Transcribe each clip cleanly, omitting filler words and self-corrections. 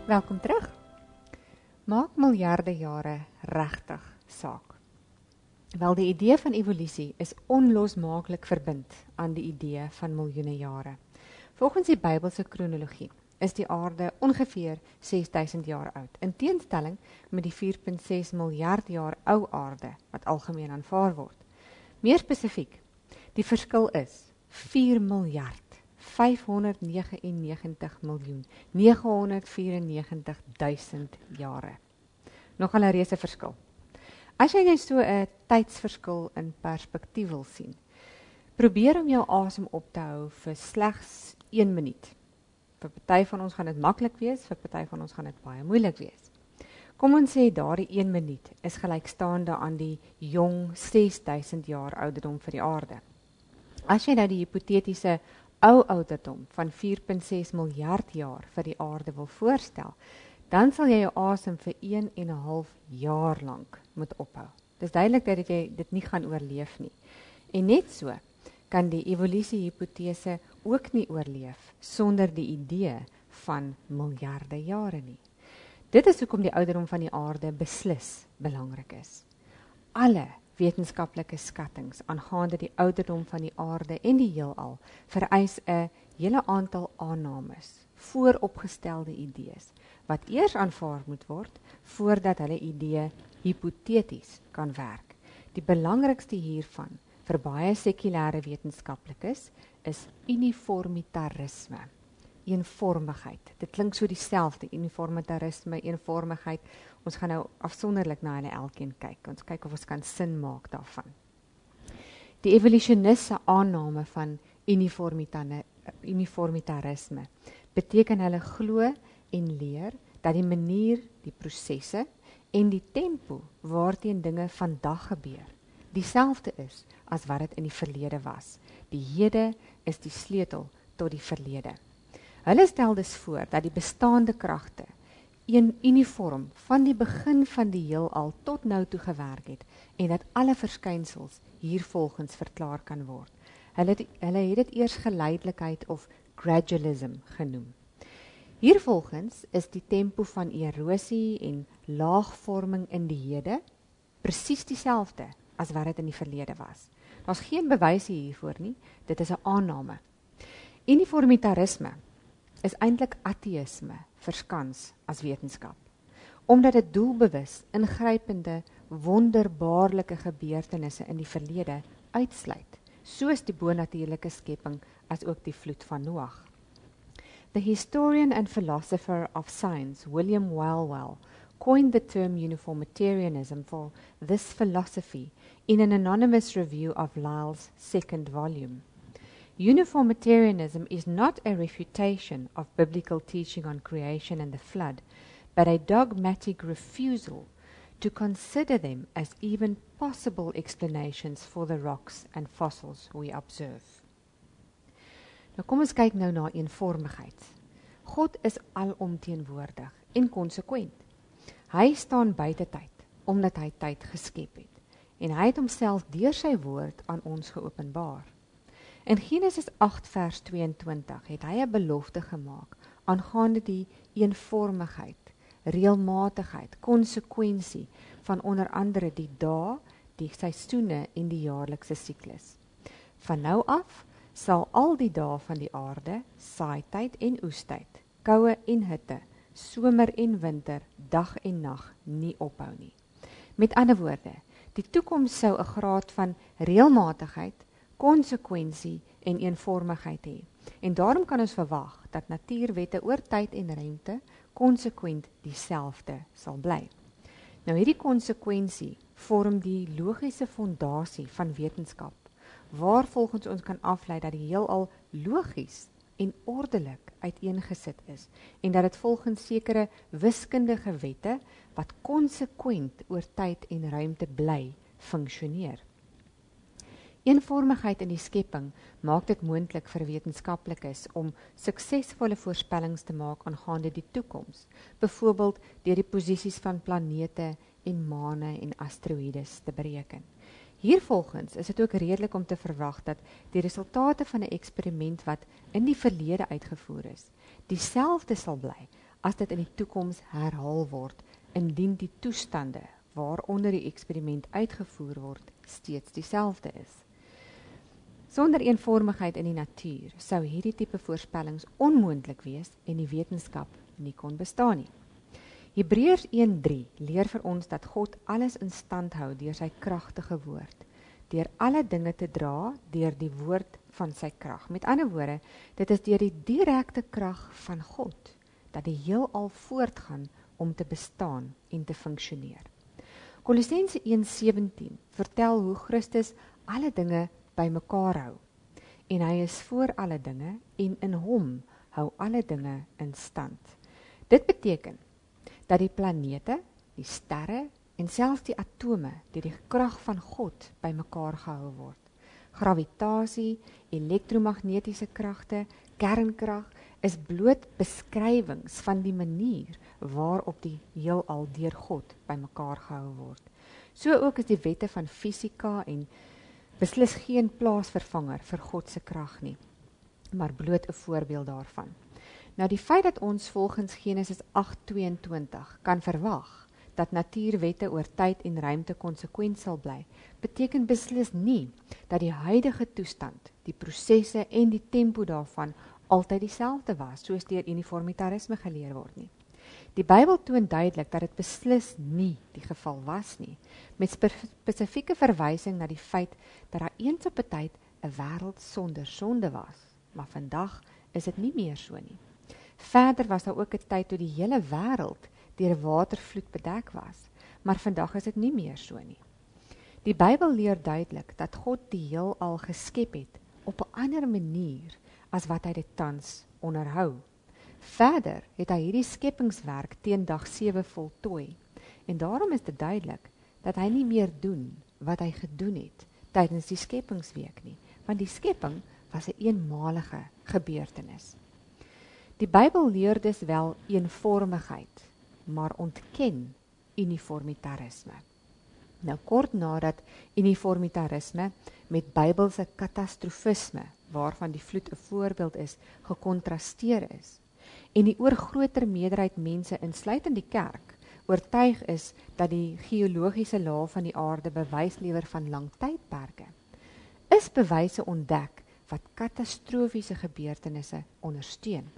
Welkom terug. Maak miljarde jare regtig saak? Wel, die idee van evolusie is onlosmaaklik verbind aan die idee van miljoene jare. Volgens die Bybelse kronologie is die aarde ongeveer 6000 jaar oud, in teenstelling met die 4,6 miljard jaar ou aarde wat algemeen aanvaar word. Meer spesifiek, die verskil is 4 miljard 599 miljoen 994 000 jare. Nogal 'n reuse verskil. As jy net so 'n tydsverskil in perspektief wil sien, probeer om jou asem op te hou vir slegs 1 minuut. Vir party van ons gaan dit maklik wees, vir party van ons gaan dit baie moeilik wees. Kom ons sê daardie 1 minuut is gelykstaande aan die jong 6000 jaar ouderdom vir die aarde. As jy nou die hipotetiese ou ouderdom van 4,6 miljard jaar vir die aarde wil voorstel, dan sal jy jou asem vir 1,5 jaar lank moet ophou. Dis duidelik dat jy dit nie gaan oorleef nie. En net so kan die evolusie-hipotese ook nie oorleef sonder die idee van miljarde jare nie. Dit is hoekom die ouderdom van die aarde beslis belangrik is. Alle wetenskaplike skattings aangaande die ouderdom van die aarde en die heelal vereis 'n hele aantal aannames, vooropgestelde idees, wat eers aanvaar moet word voordat hulle idee hipoteties kan werk. Die belangrikste hiervan vir baie sekulêre wetenskaplikes is uniformitarisme, eenvormigheid. Dit klink so dieselfde, uniformitarisme, eenvormigheid. Ons gaan nou afsonderlik na hulle elkeen kyk. Ons kyk of ons kan sin maak daarvan. Die evolusioniste aanname van uniformitarisme beteken hulle glo en leer dat die manier, die prosesse en die tempo waarteen dinge vandag gebeur, dieselfde is as wat dit in die verlede was. Die hede is die sleutel tot die verlede. Hulle stel dus voor dat die bestaande kragte een uniform van die begin van die heelal tot nou toe gewerk het en dat alle verskynsels hiervolgens verklaar kan word. Hulle het dit eers geleidelikheid of gradualism genoem. Hiervolgens is die tempo van erosie en laagvorming in die hede presies dieselfde as wat dit in die verlede was. Daar's geen bewyse hiervoor nie, dit is 'n aanname. Uniformitarisme is eintlik ateïsme verskans as wetenskap, omdat dit doelbewus ingrypende, wonderbaarlike gebeurtenisse in die verlede uitsluit, soos die bonatuurlike skepping as ook die vloed van Noag. The historian and philosopher of science, William Whewell, coined the term uniformitarianism for this philosophy in an anonymous review of Lyell's second volume. Uniformitarianism is not a refutation of biblical teaching on creation and the flood, but a dogmatic refusal to consider them as even possible explanations for the rocks and fossils we observe. Nou kom ons kyk nou na eenvormigheid. God is alomteenwoordig en konsekwent. Hy staan buite tyd, omdat hy tyd geskep het. En hy het homself deur sy woord aan ons geopenbaar. In Genesis 8 vers 22 het hy 'n belofte gemaak aangaande die eenvormigheid, reëlmatigheid, konsekwensie van onder andere die dae, die seisoene en die jaarlikse siklus. Van nou af sal al die dae van die aarde, saaityd en oestyd, koue en hitte, somer en winter, dag en nag nie ophou nie. Met ander woorde, die toekoms sou 'n graad van reëlmatigheid, konsekwensie en eenvormigheid hê. En daarom kan ons verwag dat natuurwette oor tyd en ruimte konsekwent dieselfde sal bly. Nou hierdie konsekwensie vorm die logiese fondasie van wetenskap, waar volgens ons kan aflei dat die heelal logies en ordelik uiteengesit is en dat dit volgens sekere wiskundige wette wat konsekwent oor tyd en ruimte bly funksioneer. Eenvormigheid in die skepping maak dit moontlik vir wetenskaplikes om suksesvolle voorspellings te maak aangaande die toekoms, byvoorbeeld deur die posisies van planete en maane en asteroïdes te bereken. Hiervolgens is dit ook redelik om te verwag dat die resultate van 'n eksperiment wat in die verlede uitgevoer is, dieselfde sal bly as dit in die toekoms herhaal word, indien die toestande waaronder die eksperiment uitgevoer word, steeds dieselfde is. Sonder eenvormigheid in die natuur sou hierdie tipe voorspellings onmoontlik wees en die wetenskap nie kon bestaan nie. Hebreërs 1:3 leer vir ons dat God alles in stand hou deur sy kragtige woord, deur alle dinge te dra deur die woord van sy krag. Met ander woorde, dit is deur die direkte krag van God dat die heelal voortgaan om te bestaan en te funksioneer. Kolossense 1:17 vertel hoe Christus alle dinge bymekaar hou en hy is voor alle dinge en in hom hou alle dinge in stand. Dit beteken dat die planete, die sterre en selfs die atome deur die krag van God bymekaar gehou word. Gravitasie, elektromagnetiese kragte, kernkrag is bloot beskrywings van die manier waarop die heelal deur God bymekaar gehou word. So ook is die wette van fisika en beslis geen plaasvervanger vir God se krag nie, maar bloot 'n voorbeeld daarvan. Nou die feit dat ons volgens Genesis 8:22 kan verwag dat natuurwette oor tyd en ruimte konsekwent sal bly, beteken beslis nie dat die huidige toestand, die prosesse en die tempo daarvan altyd dieselfde was, soos deur uniformitarisme geleer word nie. Die Bybel toon duidelik dat dit beslis nie die geval was nie, met spesifieke verwysing na die feit dat daar eens op 'n tyd 'n wêreld sonder sonde was, maar vandag is dit nie meer so nie. Verder was daar ook 'n tyd toe die hele wêreld deur 'n watervloed bedek was, maar vandag is dit nie meer so nie. Die Bybel leer duidelik dat God die heelal geskep het op 'n ander manier as wat hy dit tans onderhou. Verder het hy hierdie skepingswerk teen dag 7 voltooi, en daarom is dit duidelik dat hy nie meer doen wat hy gedoen het tydens die skepingsweek nie, want die skepping was 'n eenmalige gebeurtenis. Die Bybel leer dus wel eenvormigheid, maar ontken uniformitarisme. Nou kort nadat uniformitarisme met Bybelse katastrofisme, waarvan die vloed 'n voorbeeld is, gekontrasteer is, en die oorgroter meerderheid mense insluitend die kerk oortuig is dat die geologiese laag van die aarde bewys lewer van lang tydperke, is bewyse ontdek wat katastrofiese gebeurtenisse ondersteun.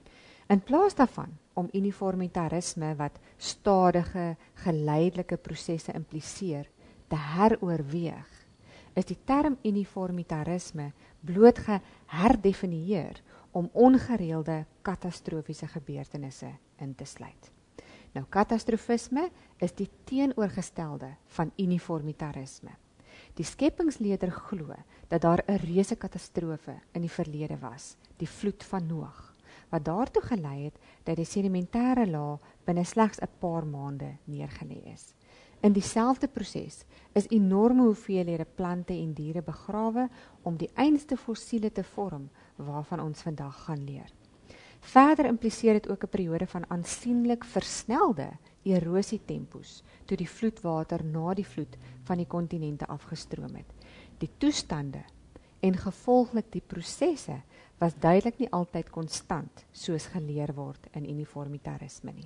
In plaas daarvan om uniformitarisme wat stadige, geleidelike prosesse impliseer, te heroorweeg, is die term uniformitarisme bloot geherdefinieer om ongereelde katastrofiese gebeurtenisse in te sluit. Nou, katastrofisme is die teenoorgestelde van uniformitarisme. Die skeppingsleerder glo dat daar 'n reuse katastrofe in die verlede was, die vloed van Noag, wat daartoe gelei het dat die sedimentêre laag binne slegs 'n paar maande neergelê is. In dieselfde proses is enorme hoeveelhede plante en diere begrawe om die einste fossiele te vorm waarvan ons vandag gaan leer. Verder impliseer dit ook 'n periode van aansienlik versnelde erosietempos toe die vloedwater na die vloed van die kontinente afgestroom het. Die toestande en gevolglik die prosesse was duidelik nie altyd konstant soos geleer word in uniformitarisme nie.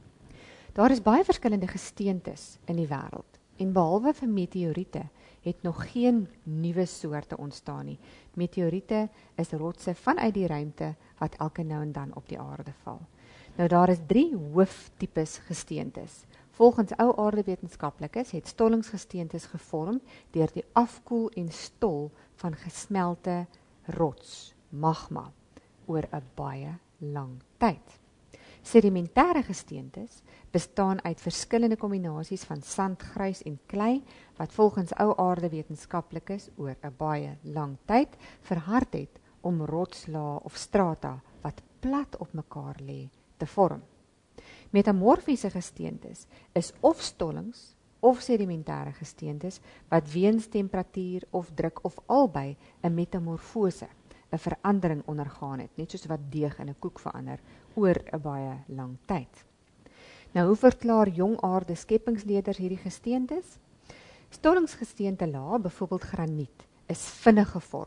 Daar is baie verskillende gesteentes in die wêreld en behalwe vir meteoriete het nog geen nuwe soorte ontstaan nie. Meteoriete is rotse vanuit die ruimte wat elke nou en dan op die aarde val. Nou daar is 3 hooftipes gesteentes. Volgens ou aardewetenskaplikes het stollingsgesteentes gevorm deur die afkoel en stol van gesmelte rots, magma, oor 'n baie lang tyd. Sedimentêre gesteentes bestaan uit verskillende kombinasies van sand, grys en klei wat volgens ou aardewetenskaplikes oor 'n baie lang tyd verhard het om rotslae of strata wat plat op mekaar lê te vorm. Metamorfiese gesteentes is of stollings of sedimentêre gesteentes wat weens temperatuur of druk of albei 'n metamorfose, 'n verandering ondergaan het, net soos wat deeg in 'n koek verander oor 'n baie lang tyd. Nou, hoe verklaar jong aarde skeppingsleerders hierdie gesteentes? Stollingsgesteente laag, byvoorbeeld graniet, is vinnig gevorm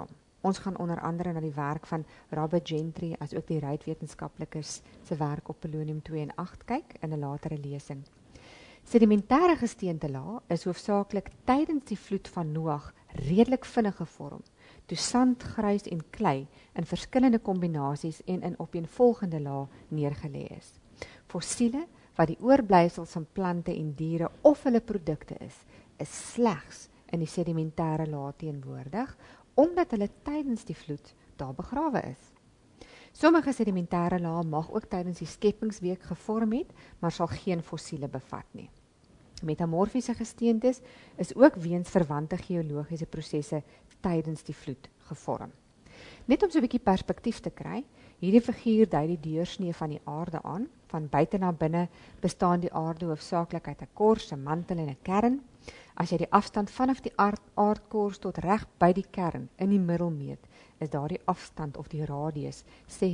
Ons gaan onder andere na die werk van Robert Gentry as ook die ruitwetenskaplikes se werk op polonium 2 en 8 kyk in 'n latere lesing. Sedimentêre gesteentelaag is hoofsaaklik tydens die vloed van Noag redelik vinnig gevorm, toe sand, grys en klei in verskillende kombinasies en in opeenvolgende lae neergelê is. Fossiele wat die oorblyfsels van plante en diere of hulle produkte is slegs in die sedimentêre laag teenwoordig, omdat hulle tydens die vloed daar begrawe is. Sommige sedimentêre lae mag ook tydens die skepingsweek gevorm het, maar sal geen fossiele bevat nie. Metamorfiese gesteentes is ook weens verwante geologiese prosesse tydens die vloed gevorm. Net om so 'n bietjie perspektief te kry, hierdie figuur dui die deursnee van die aarde aan. Van buite na binne bestaan die aarde hoofsaaklik uit 'n kors, 'n mantel en 'n kern. As jy die afstand vanaf die aardkors tot reg by die kern in die middel meet, is daardie afstand of die radius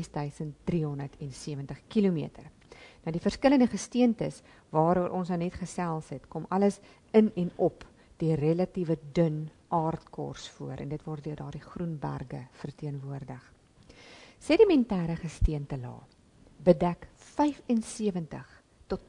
6370 km. Nou die verskillende gesteentes waaroor ons nou net gesels het, kom alles in en op die relatiewe dun aardkors voor en dit word deur daardie groen berge verteenwoordig. Sedimentêre gesteentelaag bedek 75 tot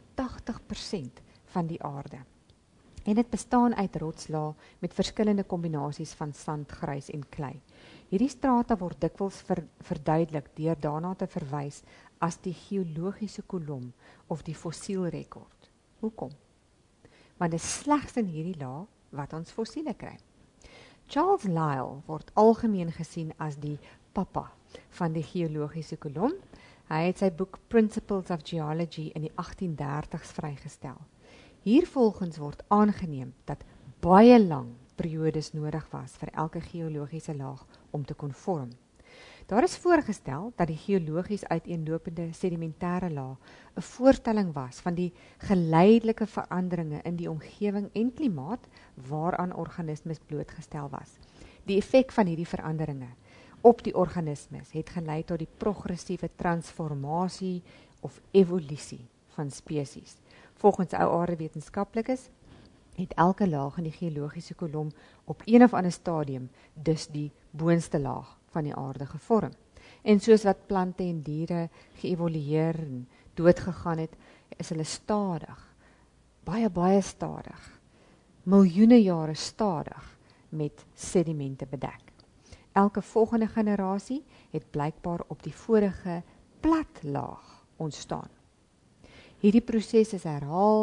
80% van die aarde. En dit bestaan uit rotslaag met verskillende kombinasies van sand, grys en klei. Hierdie strate word dikwels verduidelik deur daarna te verwys as die geologiese kolom of die fossielrekord. Hoekom? Want dit is slegs in hierdie laag wat ons fossiele kry. Charles Lyell word algemeen gesien as die pappa van die geologiese kolom. Hy het sy boek Principles of Geology in die 1830s vrygestel. Hiervolgens word aangeneem dat baie lang periodes nodig was vir elke geologiese laag om te kon vorm. Daar is voorgestel dat die geologies uiteenlopende sedimentêre laag 'n voorstelling was van die geleidelike veranderinge in die omgewing en klimaat waaraan organismes blootgestel was. Die effek van hierdie veranderinge op die organismes het gelei tot die progressiewe transformasie of evolusie van spesies. Volgens ou aardewetenskaplikes het elke laag in die geologiese kolom op een of ander stadium dus die boonste laag van die aarde gevorm. En soos wat plante en diere geëvolueer en doodgegaan het, is hulle stadig, baie stadig, miljoene jare stadig met sedimente bedek. Elke volgende generasie het blykbaar op die vorige plat laag ontstaan. Hierdie proses is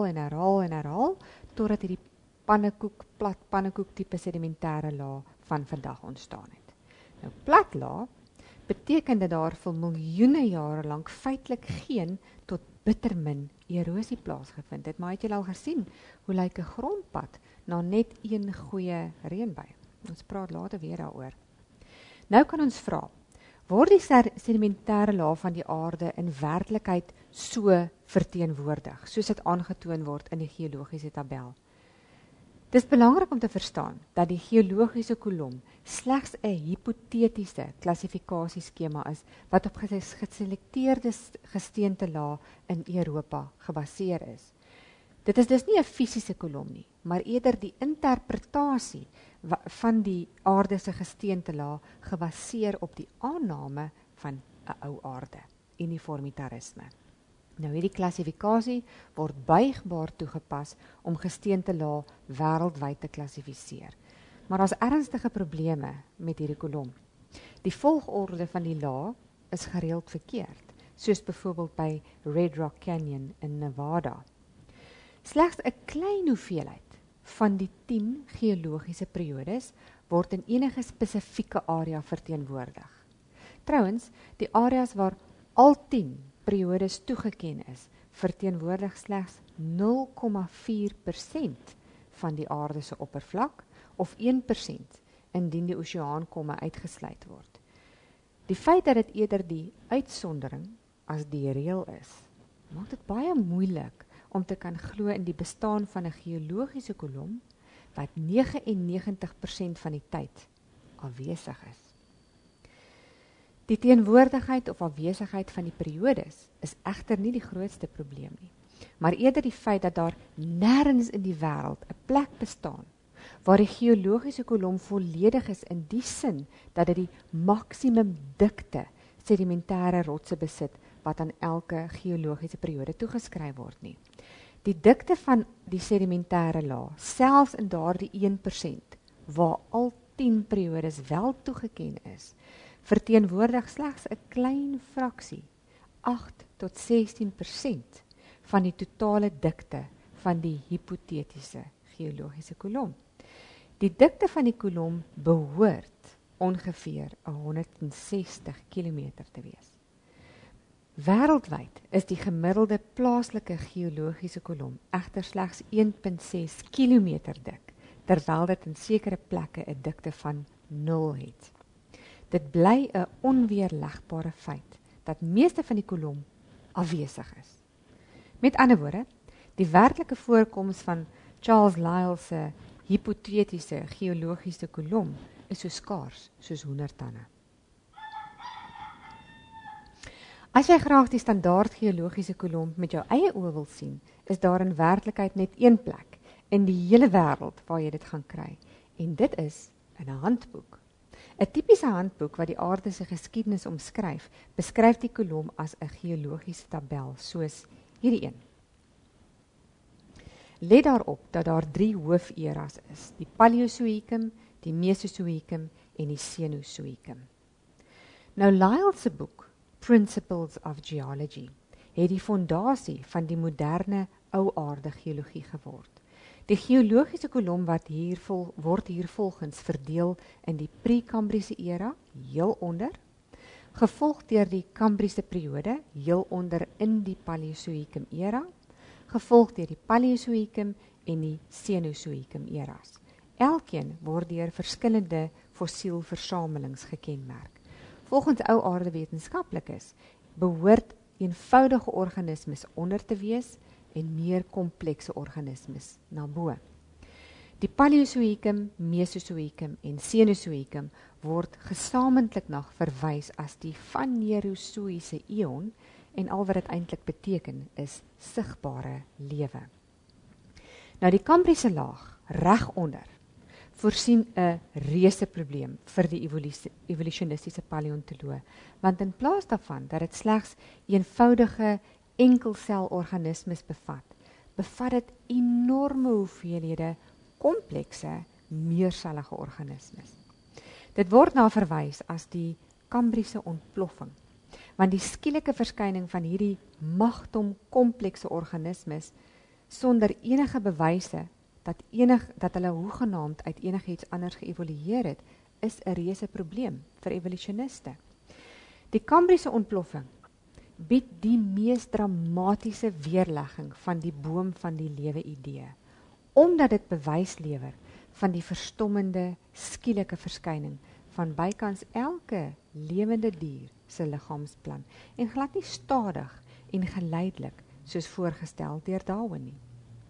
herhaal totdat hierdie plat pannekoek tipe sedimentêre laag van vandag ontstaan het. Nou plat laag beteken dat daar vir miljoene jare lank feitelik geen tot bitter min erosie plaasgevind het. Maar het julle al gesien hoe lyk 'n grondpad na net een goeie reënbui? Ons praat later weer daaroor. Nou kan ons vra, word die sedimentêre laag van die aarde in werklikheid so verteenwoordig, soos dit aangetoon word in die geologiese tabel? Dit is belangrik om te verstaan dat die geologiese kolom slegs 'n hipotetiese klassifikasieskema is wat op geselekteerde gesteentelaag in Europa gebaseer is. Dit is dus nie 'n fisiese kolom nie, maar eerder die interpretasie van die aarde se gesteentelaag gebaseer op die aanname van 'n ou aarde, uniformitarisme. Nou hierdie klassifikasie word buigbaar toegepas om gesteentelaag wêreldwyd te klassifiseer. Maar daar's ernstige probleme met hierdie kolom. Die volgorde van die laag is gereeld verkeerd, soos byvoorbeeld by Red Rock Canyon in Nevada. Slegs 'n klein hoeveelheid van die 10 geologiese periodes word in enige spesifieke area verteenwoordig. Trouwens, die areas waar al 10 periodes toegeken is, verteenwoordig slegs 0,4% van die aarde se oppervlak of 1% indien die oseaankomme uitgesluit word. Die feit dat dit eerder die uitsondering as die reël is, maak dit baie moeilik om te kan glo in die bestaan van 'n geologiese kolom wat 99% van die tyd afwesig is. Die teenwoordigheid of afwesigheid van die periodes is egter nie die grootste probleem nie, maar eerder die feit dat daar nêrens in die wêreld 'n plek bestaan waar die geologiese kolom volledig is in die sin dat dit die maksimum dikte sedimentêre rotse besit wat aan elke geologiese periode toegeskryf word nie. Die dikte van die sedimentêre laag, selfs in daardie 1% waar al 10 periodes wel toegeken is, verteenwoordig slegs 'n klein fraksie, 8 tot 16% van die totale dikte van die hipotetiese geologiese kolom. Die dikte van die kolom behoort ongeveer 160 km te wees. Wêreldwyd is die gemiddelde plaaslike geologiese kolom egter slegs 1,6 km dik, terwyl dit in sekere plekke 'n dikte van 0 het. Dit bly 'n onweerlegbare feit dat meeste van die kolom afwesig is. Met ander woorde, die werklike voorkoms van Charles Lyell se hipotetiese geologiese kolom is so skaars soos hoendertande. As jy graag die standaard geologiese kolom met jou eie oë wil sien, is daar in werklikheid net een plek in die hele wêreld waar jy dit gaan kry, en dit is in 'n handboek. 'n Tipiese handboek wat die aarde se geskiedenis omskryf, beskryf die kolom as 'n geologiese tabel, soos hierdie een. Let daarop dat daar 3 hooferas is, die Paleozoïkum, die Mesozoïkum en die Cenozoïkum. Nou Lyell se boek, Principles of Geology, het die fondasie van die moderne ou aarde geologie geword. Die geologiese kolom word hier volgens verdeel in die pre-Kambriese era, heel onder, gevolg deur die Kambriese periode, heel onder in die Paleozoïkum era, gevolg deur die Paleozoïkum en die Cenozoïkum eras. Elkeen word deur verskillende fossielversamelings gekenmerk. Volgens ou aarde wetenskaplikes behoort eenvoudige organismes onder te wees en meer komplekse organismes na bo. Die Paleozoïkum, Mesozoïkum en Cenozoïkum word gesamentlik na verwys as die Fanerozoïese eon, en al wat dit eintlik beteken is sigbare lewe. Nou die Kambriese laag reg onder voorsien 'n reuse probleem vir die evolutionistiese paleontoloog, want in plaas daarvan dat dit slegs eenvoudige enkelselorganismes bevat dit enorme hoeveelhede komplekse meersellige organismes. Dit word na verwys as die Kambriese ontploffing, want die skielike verskyning van hierdie magtom komplekse organismes sonder enige bewyse dat hulle hoegenaamd uit enigiets anders geëvolueer het, is 'n reuse probleem vir evolusioniste. Die Kambriese ontploffing bied die mees dramatiese weerlegging van die boom van die lewe idee, omdat dit bewys lewer van die verstommende skielike verskyning van bykans elke lewende dier se liggaamsplan, en glad nie stadig en geleidelik soos voorgestel deur Darwin nie.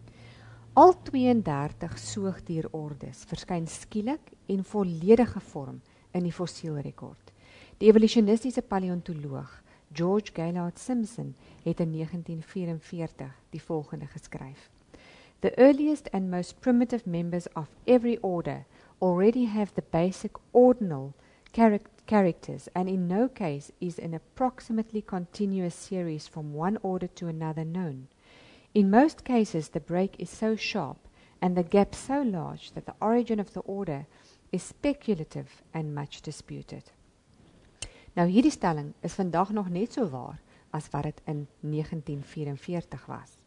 Al 32 soogdierordes verskyn skielik en volledige vorm in die fossielrekord. Die evolutionistiese paleontoloog George Gaylord Simpson het in 1944 die volgende geskryf: The earliest and most primitive members of every order already have the basic ordinal characters, and in no case is an approximately continuous series from one order to another known. In most cases, the break is so sharp and the gap so large that the origin of the order is speculative and much disputed. Nou hierdie stelling is vandag nog net so waar as wat dit in 1944 was.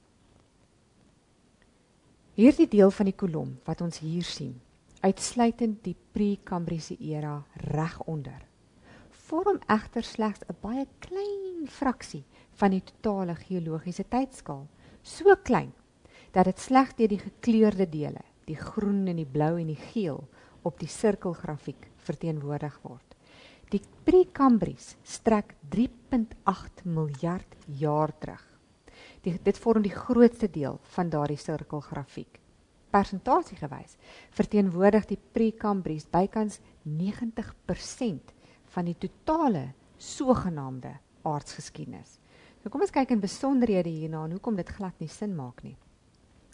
Hierdie deel van die kolom wat ons hier sien, uitsluitend die pre-Kambriese era reg onder, vorm egter slegs 'n baie klein fraksie van die totale geologiese tydskaal, so klein dat dit slegs deur die gekleurde dele, die groen en die blou en die geel, op die sirkelgrafiek verteenwoordig word. Die pre-Kambries strek 3,8 miljard jaar terug. Dit vorm die grootste deel van daardie sirkelgrafiek. Persentasiegewys verteenwoordig die pre-Kambries bykans 90% van die totale sogenaamde aardsgeskiedenis. Nou kom ons kyk in besonderhede hierna en hoekom dit glad nie sin maak nie.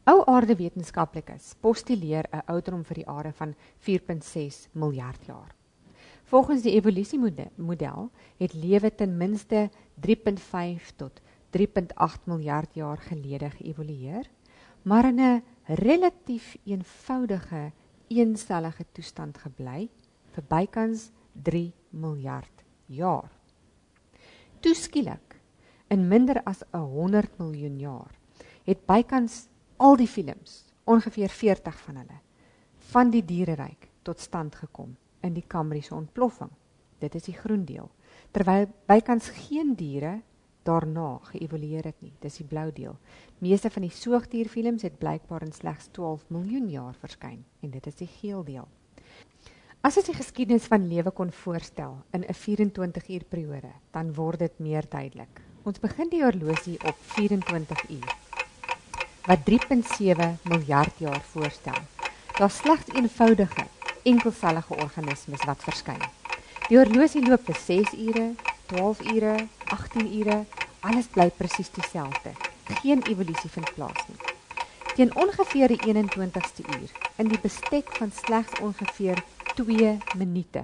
Ou aardewetenskaplikes postuleer 'n ouderdom vir die aarde van 4,6 miljard jaar. Volgens die evolusiemodel het lewe ten minste 3,5 tot 3,8 miljard jaar gelede geëvolueer, maar in 'n relatief eenvoudige, eensellige toestand gebly vir bykans 3 miljard jaar. Toe skielik, in minder as 100 miljoen jaar, het bykans al die films, ongeveer 40 van hulle, van die diereryk tot stand gekom in die Kambriese ontploffing. Dit is die groen deel. Terwyl bykans geen diere daarna geëvolueer het nie. Dis die blou deel. Meeste van die soogdierfilms het blykbaar in slegs 12 miljoen jaar verskyn en dit is die geel deel. As ons die geskiedenis van lewe kon voorstel in 'n 24 uur periode, dan word dit meer duidelik. Ons begin die horlosie op 24 uur, wat 3,7 miljard jaar voorstel. Daar slegs eenvoudige, enkelsellige organismes wat verskyn. Die horlosie loop vir 6 ure, 12 ure, 18 ure, alles bly presies dieselfde. Geen evolusie vind plaas nie. Teen ongeveer die 21ste uur, in die bestek van slegs ongeveer 2 minute.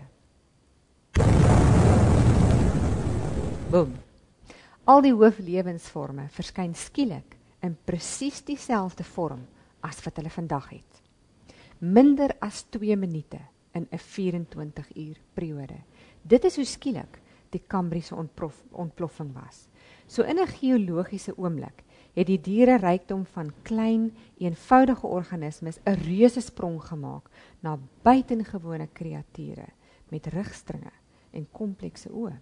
Boom. Al die hooflewensvorme verskyn skielik in presies dieselfde vorm as wat hulle vandag het. Minder as 2 minute in 'n 24 uur periode. Dit is hoe skielik die Kambriese ontploffing was. So in 'n geologiese oomblik het die diere rykdom van klein, eenvoudige organismes 'n reuse sprong gemaak na buitengewone kreature met rugstringe en komplekse oë.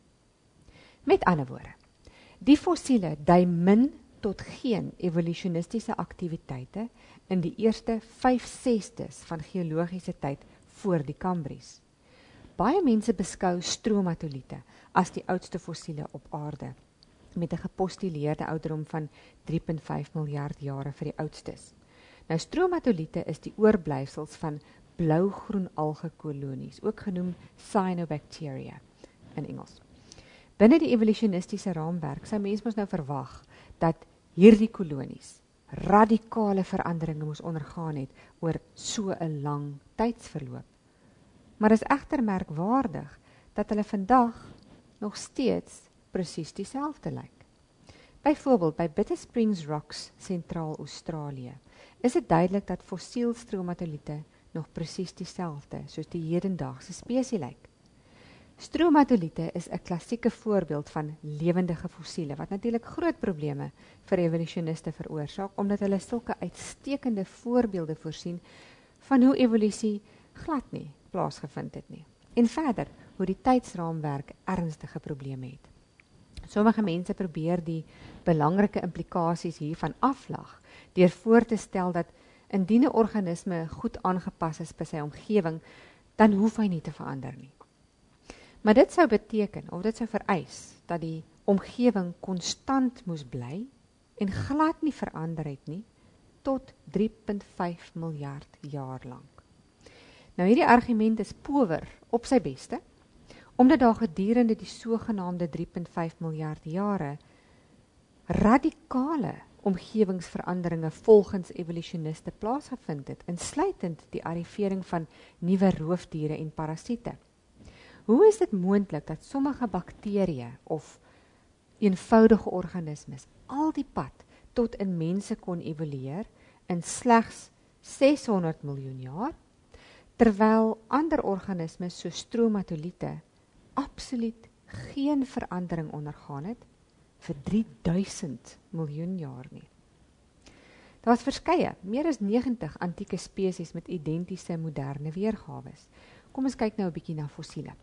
Met ander woorde, die fossiele dui min tot geen evolutionistiese aktiwiteite in die eerste 5/6 van geologiese tyd voor die Kambries. Baie mense beskou stromatoliete as die oudste fossiele op aarde, met 'n gepostuleerde ouderdom van 3,5 miljard jare vir die oudstes. Nou stromatoliete is die oorblyfsels van blou-groen algekolonies, ook genoem cyanobacteria in Engels. Binne die evolutionistiese raamwerk sou mens mos nou verwag dat hierdie kolonies radikale veranderinge moes ondergaan het oor so 'n lang tydsverloop. Maar is egter merkwaardig dat hulle vandag nog steeds presies dieselfde lyk. Byvoorbeeld by Bitter Springs Rocks, sentraal Australië, is dit duidelik dat fossiel stromatoliete nog presies dieselfde soos die hedendaagse spesie lyk. Stromatoliete is 'n klassieke voorbeeld van lewendige fossiele, wat natuurlik groot probleme vir evolusioniste veroorsaak, omdat hulle sulke uitstekende voorbeelde voorsien van hoe evolusie glad nie plaasgevind het nie. En verder, hoe die tydsraamwerk ernstige probleme het. Sommige mense probeer die belangrike implikasies hiervan aflag, deur voor te stel dat indien 'n organisme goed aangepas is by sy omgewing, dan hoef hy nie te verander nie. Maar dit sou beteken, of dit sou vereis, dat die omgewing konstant moes bly en glad nie verander het nie, tot 3,5 miljard jaar lank. Nou hierdie argument is power op sy beste, omdat daar gedurende die sogenaamde 3,5 miljard jare radikale omgewingsveranderinge volgens evolusioniste plaasgevind het, insluitend die arrivering van nuwe roofdiere en parasiete. Hoe is dit moontlik dat sommige bakterieë of eenvoudige organismes al die pad tot in mense kon evolueer in slegs 600 miljoen jaar, terwyl ander organismes soos stromatoliete absoluut geen verandering ondergaan het vir 3000 miljoen jaar nie. Daar is verskeie, meer as 90 antieke spesies met identiese moderne weergawe. Kom ons kyk nou 'n bietjie na fossiele.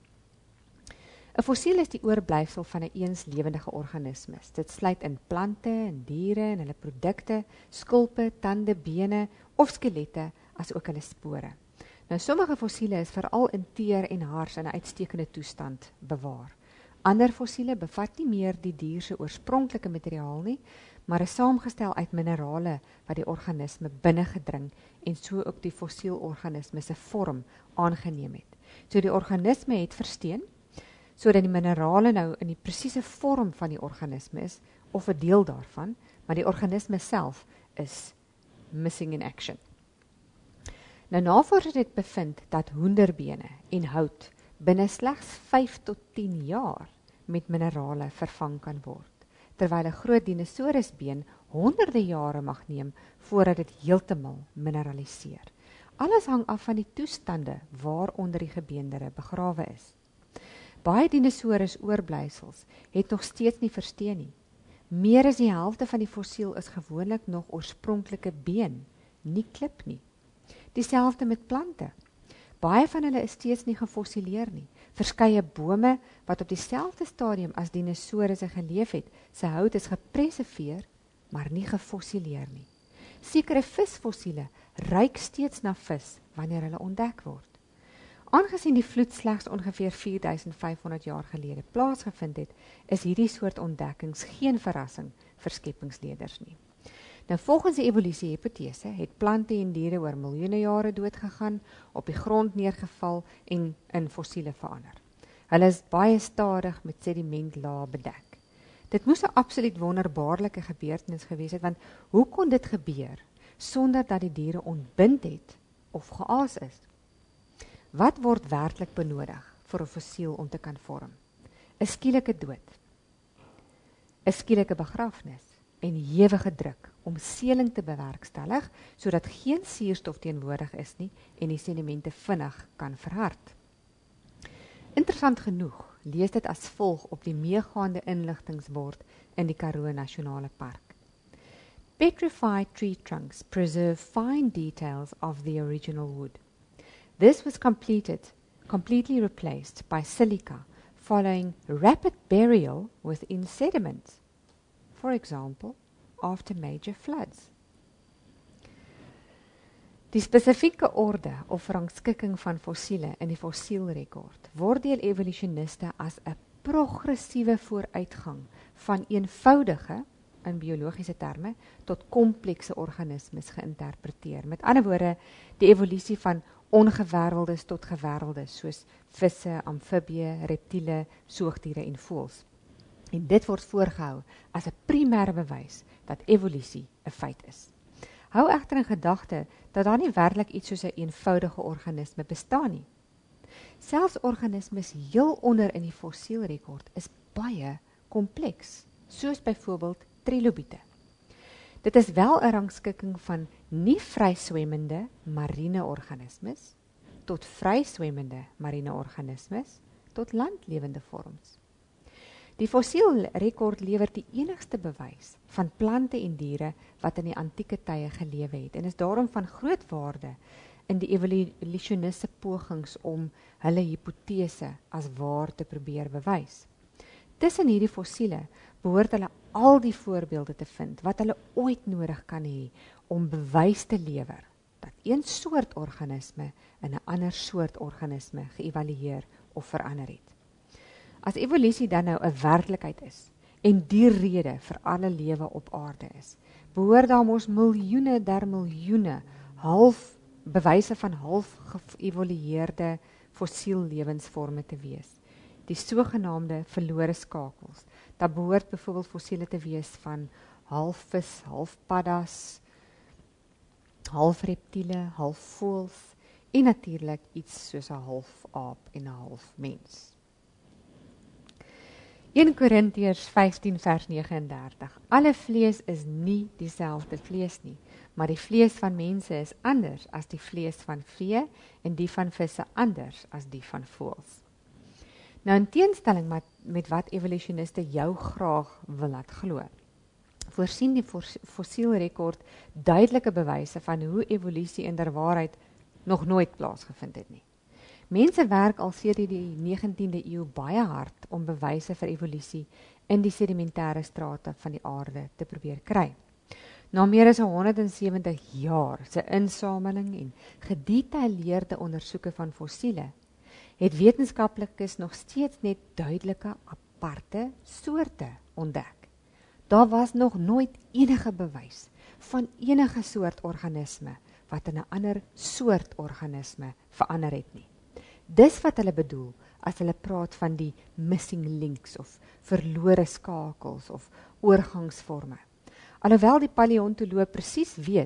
'n Fossiel is die oorblyfsel van 'n eens lewendige organismes. Dit sluit in plante en diere en hulle produkte, skulpe, tande, bene of skelette, as ook hulle spore. Nou sommige fossiele is veral in teer en hars in 'n uitstekende toestand bewaar. Ander fossiele bevat nie meer die dier se oorspronklike materiaal nie, maar is saamgestel uit minerale wat die organisme binnengedring en so ook die fossielorganisme se vorm aangeneem het. So die organisme het versteen, sodat die minerale nou in die presiese vorm van die organisme is, of 'n deel daarvan, maar die organisme self is missing in action. Nou, navorsers het bevind dat hoenderbene en hout binne slegs 5 tot 10 jaar met minerale vervang kan word, terwyl 'n groot dinosourusbeen honderde jare mag neem voordat dit heeltemal mineraliseer. Alles hang af van die toestande waaronder die gebeendere begrawe is. Baie dinosaurus oorblysels het nog steeds nie versteen nie. Meer as die helfte van die fossiel is gewoonlik nog oorspronklike been, nie klip nie. Dieselfde met plante. Baie van hulle is steeds nie gefossileer nie. Verskeie bome wat op dieselfde stadium as dinosourusse geleef het, se hout is gepreserveer, maar nie gefossileer nie. Sekere visfossiele ruik steeds na vis wanneer hulle ontdek word. Aangesien die vloed slegs ongeveer 4500 jaar gelede plaasgevind het, is hierdie soort ontdekkings geen verrassing vir skepingsleders nie. Nou, volgens die evolusie-hipotese het plante en diere oor miljoene jare doodgegaan, op die grond neergeval en in fossiele verander. Hulle is baie stadig met sedimentlaag bedek. Dit moes 'n absoluut wonderbaarlike gebeurtenis gewees het, want hoe kon dit gebeur sonder dat die diere ontbind het of geaas is? Wat word werklik benodig vir 'n fossiel om te kan vorm? 'n skielike dood, 'n skielike begrafnis en ewige druk om seeling te bewerkstellig, sodat geen suurstof teenwoordig is nie en die sedimente vinnig kan verhard. Interessant genoeg lees dit as volg op die meegaande inligtingsbord in die Karoo Nasionale Park. Petrified tree trunks preserve fine details of the original wood. This was completely replaced by silica following rapid burial within sediments. For example, after major floods. Die spesifieke orde of rangskikking van fossiele in die fossielrekord word deur evolusioniste as 'n progressiewe vooruitgang van eenvoudige, in biologiese terme, tot komplekse organismes geïnterpreteer. Met ander woorde, die evolusie van ongewerveldes tot gewerveldes, soos visse, amfibieë, reptiele, soogdiere en voëls. En dit word voorgehou as 'n primêre bewys dat evolusie 'n feit is. Hou egter in gedagte dat daar nie werklik iets soos 'n eenvoudige organisme bestaan nie. Selfs organismes heel onder in die fossielrekord is baie kompleks, soos byvoorbeeld trilobiete. Dit is wel 'n rangskikking van nie vryswemmende marine organismes tot vryswemmende marine organismes tot landlewende vorms. Die fossielrekord lewer die enigste bewys van plante en diere wat in die antieke tye gelewe het en is daarom van groot waarde in die evolusioniste pogings om hulle hipotese as waar te probeer bewys. Tussen hierdie fossiele behoort hulle al die voorbeelde te vind wat hulle ooit nodig kan hê om bewys te lewer dat een soort organisme in 'n ander soort organisme geëvalueer of verander het. As evolusie dan nou 'n werklikheid is en die rede vir alle lewe op aarde is, behoort daar mos miljoene der miljoene bewyse van half geëvolueerde fossiel lewensvorme te wees. Die sogenaamde verlore skakels. Daar behoort byvoorbeeld fossiele te wees van half vis, half paddas, half reptiele, half voëls en natuurlik iets soos 'n half aap en 'n half mens. 1 Korintiërs 15 vers 39. Alle vlees is nie dieselfde vlees nie, maar die vlees van mense is anders as die vlees van vee en die van visse anders as die van voëls. Nou in teenstelling met wat evolusioniste jou graag wil laat glo, voorsien die fossielrekord duidelike bewyse van hoe evolusie inderwaarheid nog nooit plaasgevind het nie. Mense werk al sedert die 19de eeu baie hard om bewyse vir evolusie in die sedimentêre strate van die aarde te probeer kry. Na meer as 170 jaar se insameling en gedetailleerde ondersoeke van fossiele, het wetenskaplikes nog steeds net duidelike aparte soorte ontdek. Daar was nog nooit enige bewys van enige soort organisme wat in 'n ander soort organisme verander het nie. Dis wat hulle bedoel as hulle praat van die missing links of verlore skakels of oorgangsvorme. Alhoewel die paleontoloog presies weet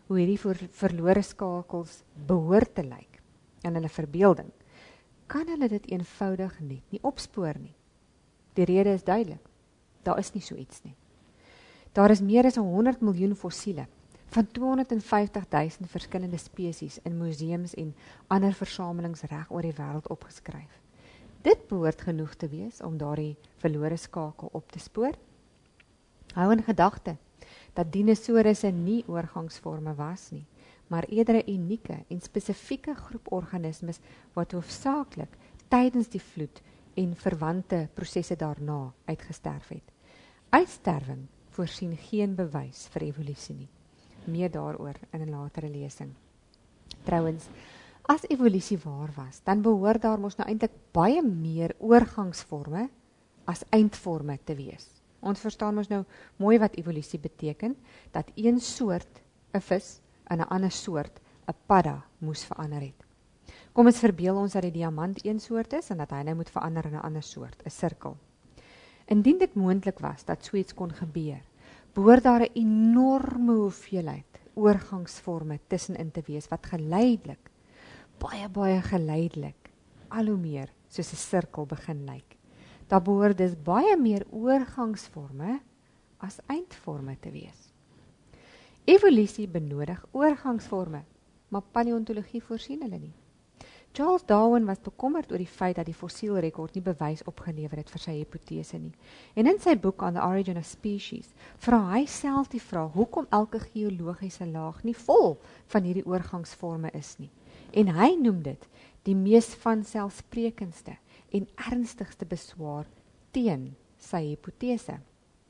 hoe hierdie verlore skakels behoort te lyk in hulle verbeelding, kan hulle dit eenvoudig net nie opspoor nie. Die rede is duidelik, daar is nie so iets nie. Daar is meer as 100 miljoen fossiele van 250.000 verskillende spesies in museums en ander versamelings reg oor die wêreld opgeskryf. Dit behoort genoeg te wees om daardie verlore skakel op te spoor. Hou in gedagte dat dinosourusse nie oorgangsvorme was nie, maar eerder 'n unieke en spesifieke groep organismes wat hoofsaaklik tydens die vloed en verwante prosesse daarna uitgesterf het. Uitsterwing voorsien geen bewys vir evolusie nie. Meer daaroor in 'n latere lesing. Trouwens, as evolusie waar was, dan behoort daar mos nou eintlik baie meer oorgangsvorme as eindvorme te wees. Ons verstaan mos nou mooi wat evolusie beteken, dat een soort, 'n vis, in 'n ander soort, 'n padda, moes verander het. Kom ons verbeel ons dat die diamant een soort is en dat hy nou moet verander in 'n ander soort, 'n sirkel. Indien dit moontlik was dat so iets kon gebeur, behoort daar 'n enorme hoeveelheid oorgangsvorme tussenin te wees wat geleidelik, baie geleidelik, al hoe meer soos 'n sirkel begin lyk. Daar behoort dus baie meer oorgangsvorme as eindvorme te wees. Evolusie benodig oorgangsvorme, maar paleontologie voorsien hulle nie. Charles Darwin was bekommerd oor die feit dat die fossielrekord nie bewys opgelewer het vir sy hipotese nie. En in sy boek On the Origin of Species vra hy self die vraag hoekom elke geologiese laag nie vol van hierdie oorgangsvorme is nie. En hy noem dit die mees vanselfsprekendste en ernstigste beswaar teen sy hipotese.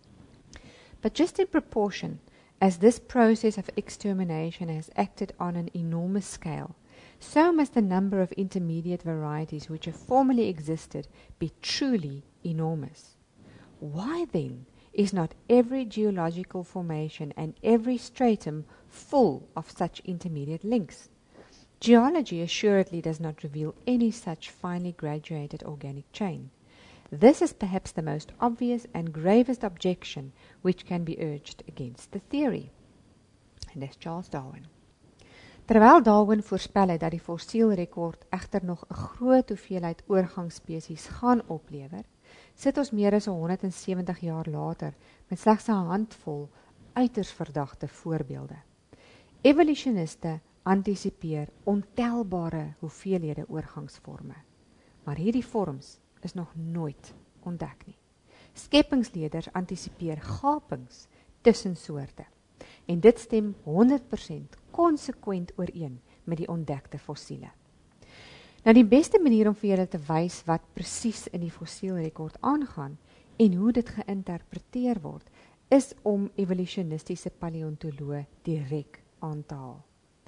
But just in proportion as this process of extermination has acted on an enormous scale, so must the number of intermediate varieties which have formerly existed be truly enormous. Why then is not every geological formation and every stratum full of such intermediate links? Geology assuredly does not reveal any such finely graduated organic chain. This is perhaps the most obvious and gravest objection which can be urged against the theory. En dis Charles Darwin. Terwyl Darwin voorspel het dat die fossielrekord egter nog 'n groot hoeveelheid oorgangsspesies gaan oplewer, sit ons meer as 170 jaar later met slegs 'n handvol uiters verdagte voorbeelde. Evolusioniste antisipeer ontelbare hoeveelhede oorgangsvorme, maar hierdie vorms is nog nooit ontdek nie. Skepingsleerders antisipeer gapings tussen soorte, en dit stem 100% konsekwent ooreen met die ontdekte fossiele. Nou die beste manier om vir julle te wys wat presies in die fossielrekord aangaan en hoe dit geïnterpreteer word, is om evolutionistiese paleontoloë direk aan te haal.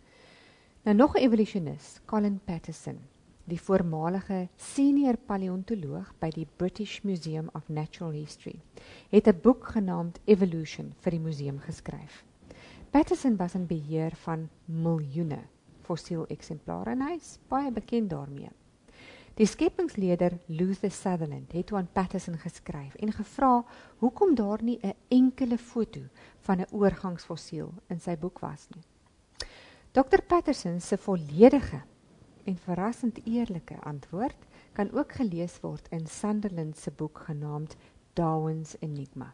Nou nog 'n evolutionist, Colin Patterson, die voormalige senior paleontoloog by die British Museum of Natural History, het 'n boek genaamd Evolution vir die museum geskryf. Patterson was in beheer van miljoene fossiel eksemplare en hy is baie bekend daarmee. Die skepingsleier Luther Sutherland het toe aan Patterson geskryf en gevra hoekom daar nie 'n enkele foto van 'n oorgangsfossiel in sy boek was nie. Dr. Patterson se volledige en verrassend eerlike antwoord kan ook gelees word in Sutherland se boek genaamd Darwin's Enigma.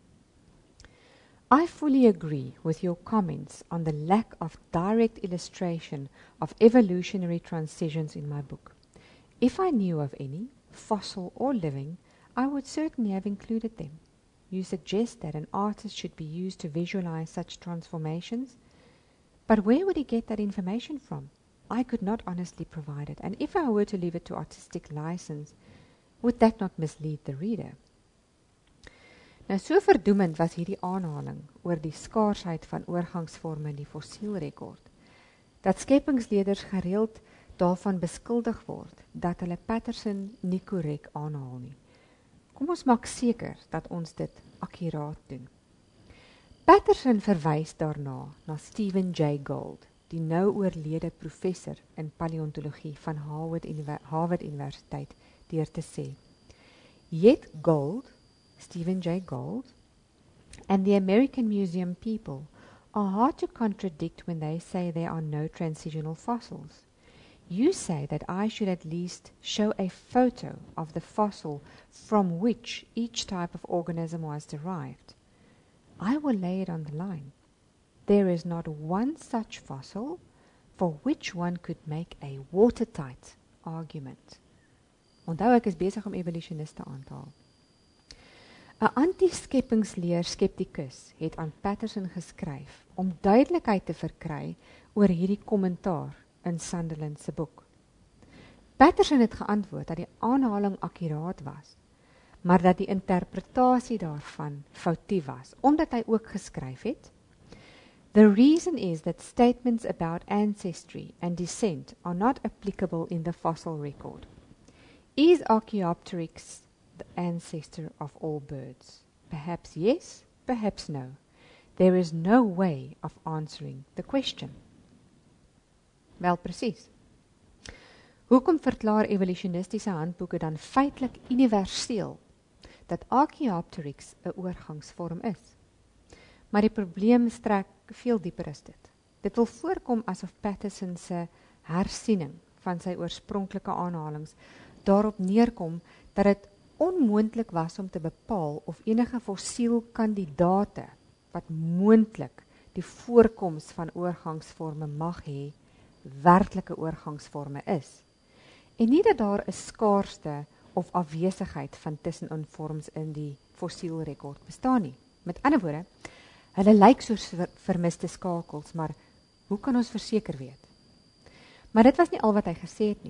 I fully agree with your comments on the lack of direct illustration of evolutionary transitions in my book. If I knew of any, fossil or living, I would certainly have included them. You suggest that an artist should be used to visualize such transformations, but where would he get that information from? I could not honestly provide it, and if I were to leave it to artistic license, would that not mislead the reader? Nou so verdoemend was hierdie aanhaling oor die skaarsheid van oorgangsvorme in die fossielrekord, dat skepingsleerders gereeld daarvan beskuldig word dat hulle Patterson nie korrek aanhaal nie. Kom ons maak seker dat ons dit akkuraat doen. Patterson verwys daarna na Stephen Jay Gould, die nou oorlede professor in paleontologie van Harvard Universiteit, deur te sê, yet Gould, Stephen Jay Gould, and the American Museum people are hard to contradict when they say there are no transitional fossils. You say that I should at least show a photo of the fossil from which each type of organism was derived. I will lay it on the line. There is not one such fossil for which one could make a watertight argument. Onthou ek is besig om evolutioniste aan te haal. 'n Anti-skeppingsleer skeptikus het aan Patterson geskryf om duidelikheid te verkry oor hierdie kommentaar in Sunderland se boek. Patterson het geantwoord dat die aanhaling akkuraat was, maar dat die interpretasie daarvan foutief was, omdat hy ook geskryf het: The reason is that statements about ancestry and descent are not applicable in the fossil record. Is Archaeopteryx the ancestor of all birds? Perhaps yes, perhaps no. There is no way of answering the question. Wel presies. Hoekom verklaar evolutionistiese handboeke dan feitlik universeel dat Archaeopteryx 'n oorgangsvorm is? Maar die probleem strek veel dieper as dit. Dit wil voorkom asof Patterson se hersiening van sy oorspronklike aanhalings daarop neerkom dat dit onmoontlik was om te bepaal of enige fossielkandidate wat moontlik die voorkoms van oorgangsvorme mag hê, werklike oorgangsvorme is. En nie dat daar 'n skaarste of afwesigheid van tusseninvorms in die fossielrekord bestaan nie. Met ander woorde, hulle lyk soos vermiste skakels, maar hoe kan ons verseker weet? Maar dit was nie al wat hy gesê het nie.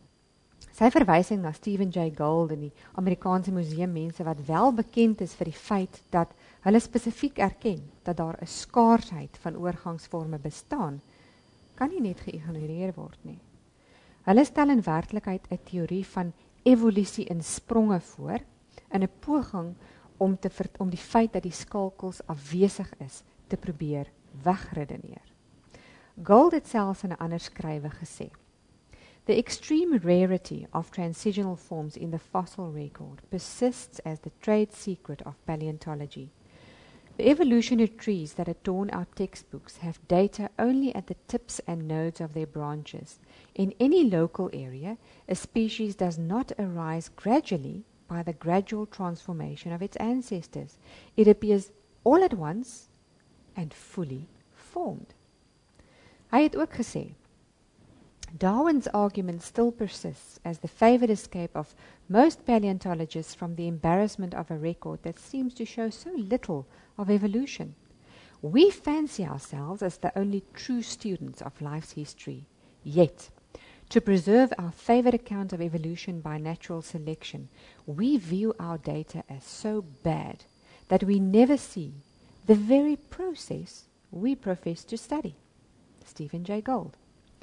Sy verwysing na Stephen J. Gould en die Amerikaanse museummense wat wel bekend is vir die feit dat hulle spesifiek erken dat daar 'n skaarsheid van oorgangsvorme bestaan, kan nie net geïgnoreer word nie. Hulle stel in werklikheid 'n teorie van evolusie in spronge voor, in 'n poging om die feit dat die skakels afwesig is te probeer wegredeneer. Gould het selfs in 'n ander skrywe gesê: The extreme rarity of transitional forms in the fossil record persists as the trade secret of paleontology. The evolutionary trees that adorn our textbooks have data only at the tips and nodes of their branches. In any local area, a species does not arise gradually by the gradual transformation of its ancestors. It appears all at once and fully formed. Hy het ook gesê, Darwin's argument still persists as the favored escape of most paleontologists from the embarrassment of a record that seems to show so little of evolution. We fancy ourselves as the only true students of life's history. Yet, to preserve our favored account of evolution by natural selection, we view our data as so bad that we never see the very process we profess to study. Stephen J. Gould.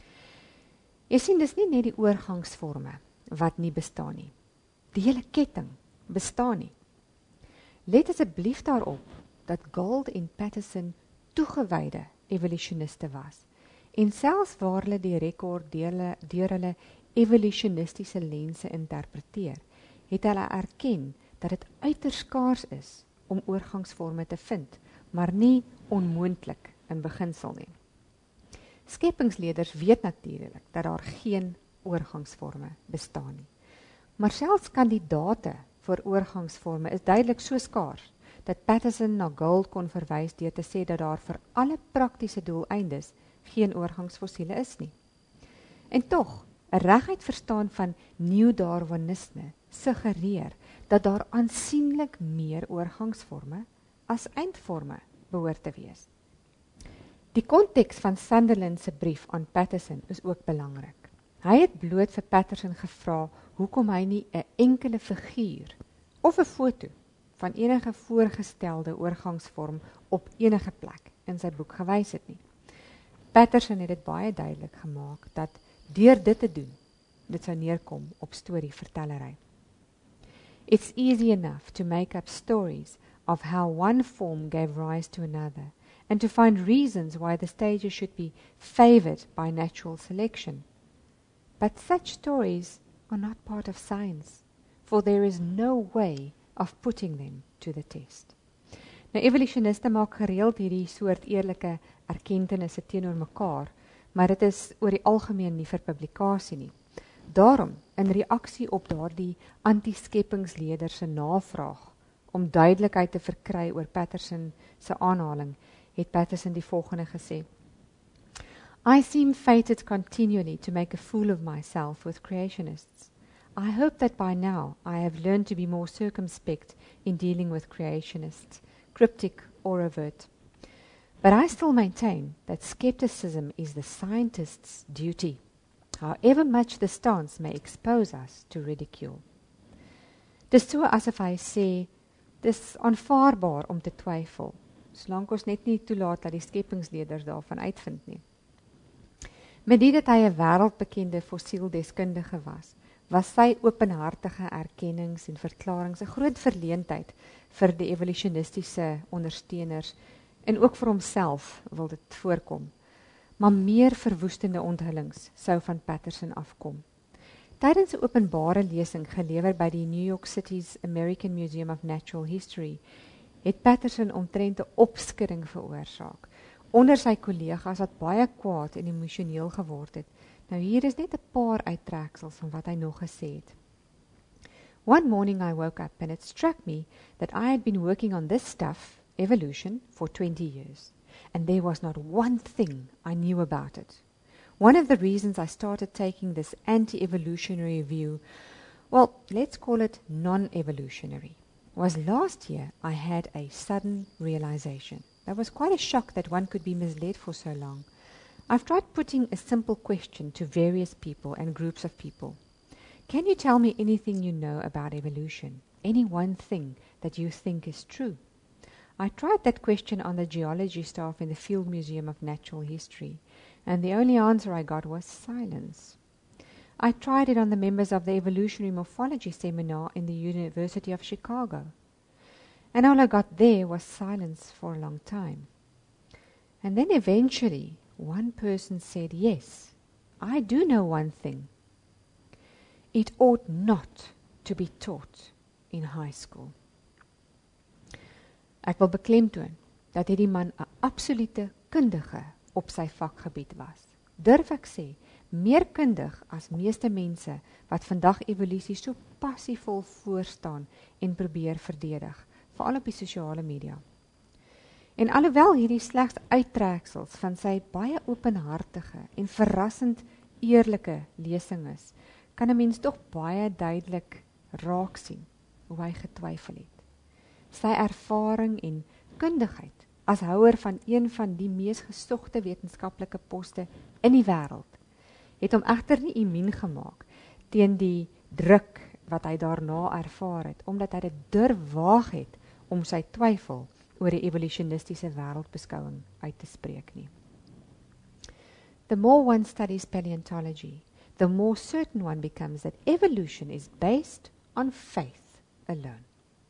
Jy sien, dis nie net die oorgangsvorme wat nie bestaan nie. Die hele ketting bestaan nie. Let asseblief daarop dat Gould en Patterson toegewyde evolutioniste was, en selfs waar hulle die rekord deur hulle evolutionistiese lense interpreteer, het hulle erken dat dit uiters skaars is om oorgangsvorme te vind, maar nie onmoontlik in beginsel nie. Skepingsleerders weet natuurlik dat daar geen oorgangsvorme bestaan nie. Maar selfs kandidate vir oorgangsvorme is duidelik so skaars dat Patterson na Gould kon verwys deur te sê dat daar vir alle praktiese doeleindes geen oorgangsfossiele is nie. En tog, 'n reguit verstaan van neo-darwinisme suggereer dat daar aansienlik meer oorgangsvorme as eindvorme behoort te wees. Die konteks van Sunderland se brief aan Patterson is ook belangrik. Hy het bloot vir Patterson gevra hoekom hy nie 'n enkele figuur of 'n foto van enige voorgestelde oorgangsvorm op enige plek in sy boek gewys het nie. Patterson het dit baie duidelik gemaak dat deur dit te doen, dit sou neerkom op storievertellery. It's easy enough to make up stories of how one form gave rise to another, and to find reasons why the stages should be favored by natural selection. But such stories are not part of science, for there is no way of putting them to the test. Nou, evolusioniste maak gereeld hierdie soort eerlike erkentenisse teenoor mekaar, maar dit is oor die algemeen nie vir publikasie nie. Daarom, in reaksie op daardie anti-skeppingsleier se navraag om duidelikheid te verkry oor Patterson se aanhaling, het Patterson die volgende gesê: I seem fated continually to make a fool of myself with creationists. I hope that by now I have learned to be more circumspect in dealing with creationists, cryptic or overt. But I still maintain that skepticism is the scientist's duty, however much the stance may expose us to ridicule. Dis so asof hy sê, dis aanvaarbaar om te twyfel, solank ons net nie toelaat dat die skeppingsleerders daarvan uitvind nie. Met dit dat hy 'n wêreldbekende fossieldeskundige was sy openhartige erkennings en verklaringe 'n groot verleentheid vir die evolutionistiese ondersteuners en ook vir homself wil dit voorkom. Maar meer verwoestende onthullings sou van Patterson afkom. Tydens 'n openbare lesing gelewer by die New York City's American Museum of Natural History, het Patterson omtrent 'n opskudding veroorsaak onder sy kollegas wat baie kwaad en emosioneel geword het. Nou hier is net 'n paar uittreksels van wat hy nog gesê het. One morning I woke up and it struck me that I had been working on this stuff, evolution, for 20 years. And there was not one thing I knew about it. One of the reasons I started taking this anti-evolutionary view, well, let's call it non-evolutionary, was last year I had a sudden realization. That was quite a shock that one could be misled for so long. I've tried putting a simple question to various people and groups of people. Can you tell me anything you know about evolution? Any one thing that you think is true? I tried that question on the geology staff in the Field Museum of Natural History, and the only answer I got was silence. I tried it on the members of the evolutionary morphology seminar in the University of Chicago, and all I got there was silence for a long time. And then eventually, one person said, yes, I do know one thing. It ought not to be taught in high school. Ek wil beklemtoon dat hierdie man 'n absolute kundige op sy vakgebied was. Durf ek sê, meer kundig as meeste mense wat vandag evolusie so passievol voorstaan en probeer verdedig, veral op die sosiale media. En alhoewel hierdie slegs uittreksels van sy baie openhartige en verrassend eerlike lesing is, kan 'n mens tog baie duidelik raak sien hoe hy getwyfel het. Sy ervaring en kundigheid as houer van een van die mees gesogte wetenskaplike poste in die wêreld, het hom egter nie immuun gemaak teen die druk wat hy daarna ervaar het, omdat hy dit durf waag het om sy twyfel oor die evolutionistiese wêreldbeskouing uit te spreek nie. The more one studies paleontology, the more certain one becomes that evolution is based on faith alone.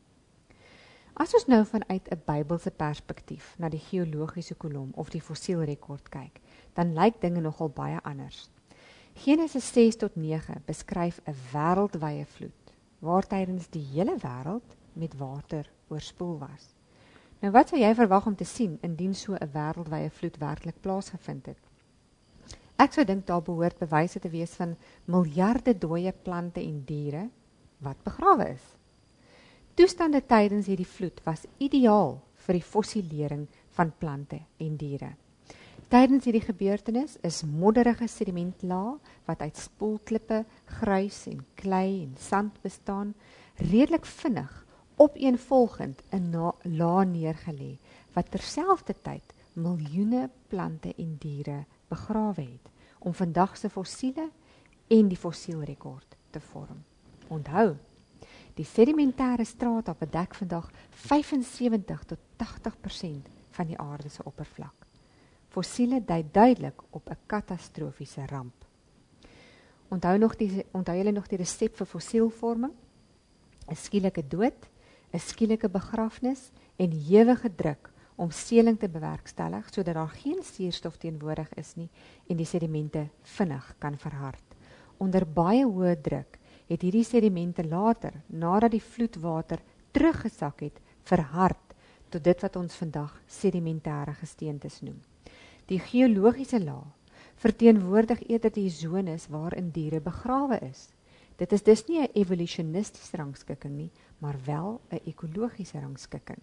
As ons nou vanuit 'n Bybelse perspektief na die geologiese kolom of die fossielrekord kyk, dan lyk dinge nogal baie anders. Genesis 6 tot 9 beskryf 'n wêreldwye vloed, waar tydens die hele wêreld met water oorspoel was. Nou wat sou jy verwag om te sien indien so 'n wêreldwye vloed werklik plaasgevind het? Ek sou dink daar behoort bewyse te wees van miljarde dooie plante en diere wat begrawe is. Toestande tydens hierdie vloed was ideaal vir die fossilering van plante en diere. Tydens hierdie gebeurtenis is modderige sedimentlaag wat uit spoelklippe, gruis en klei en sand bestaan, redelik vinnig opeenvolgend in laag neergelê, wat terselfdertyd miljoene plante en diere begrawe het, om vandag se fossiele en die fossielrekord te vorm. Onthou, die sedimentêre strata bedek vandag 75 tot 80% van die aarde se oppervlak. Fossiele dui duidelik op 'n katastrofiese ramp. Onthou julle nog die resep vir fossielvorming? 'n skielike dood, 'n skielike begrafnis en ewige druk om seeling te bewerkstellig sodat daar geen suurstof teenwoordig is nie en die sedimente vinnig kan verhard. Onder baie hoë druk het hierdie sedimente later, nadat die vloedwater teruggesak het, verhard tot dit wat ons vandag sedimentêre gesteentes noem. Die geologiese laag verteenwoordig eerder die zones waarin diere begrawe is. Dit is dus nie 'n evolusionisties rangskikking nie, maar wel 'n ekologiese rangskikking.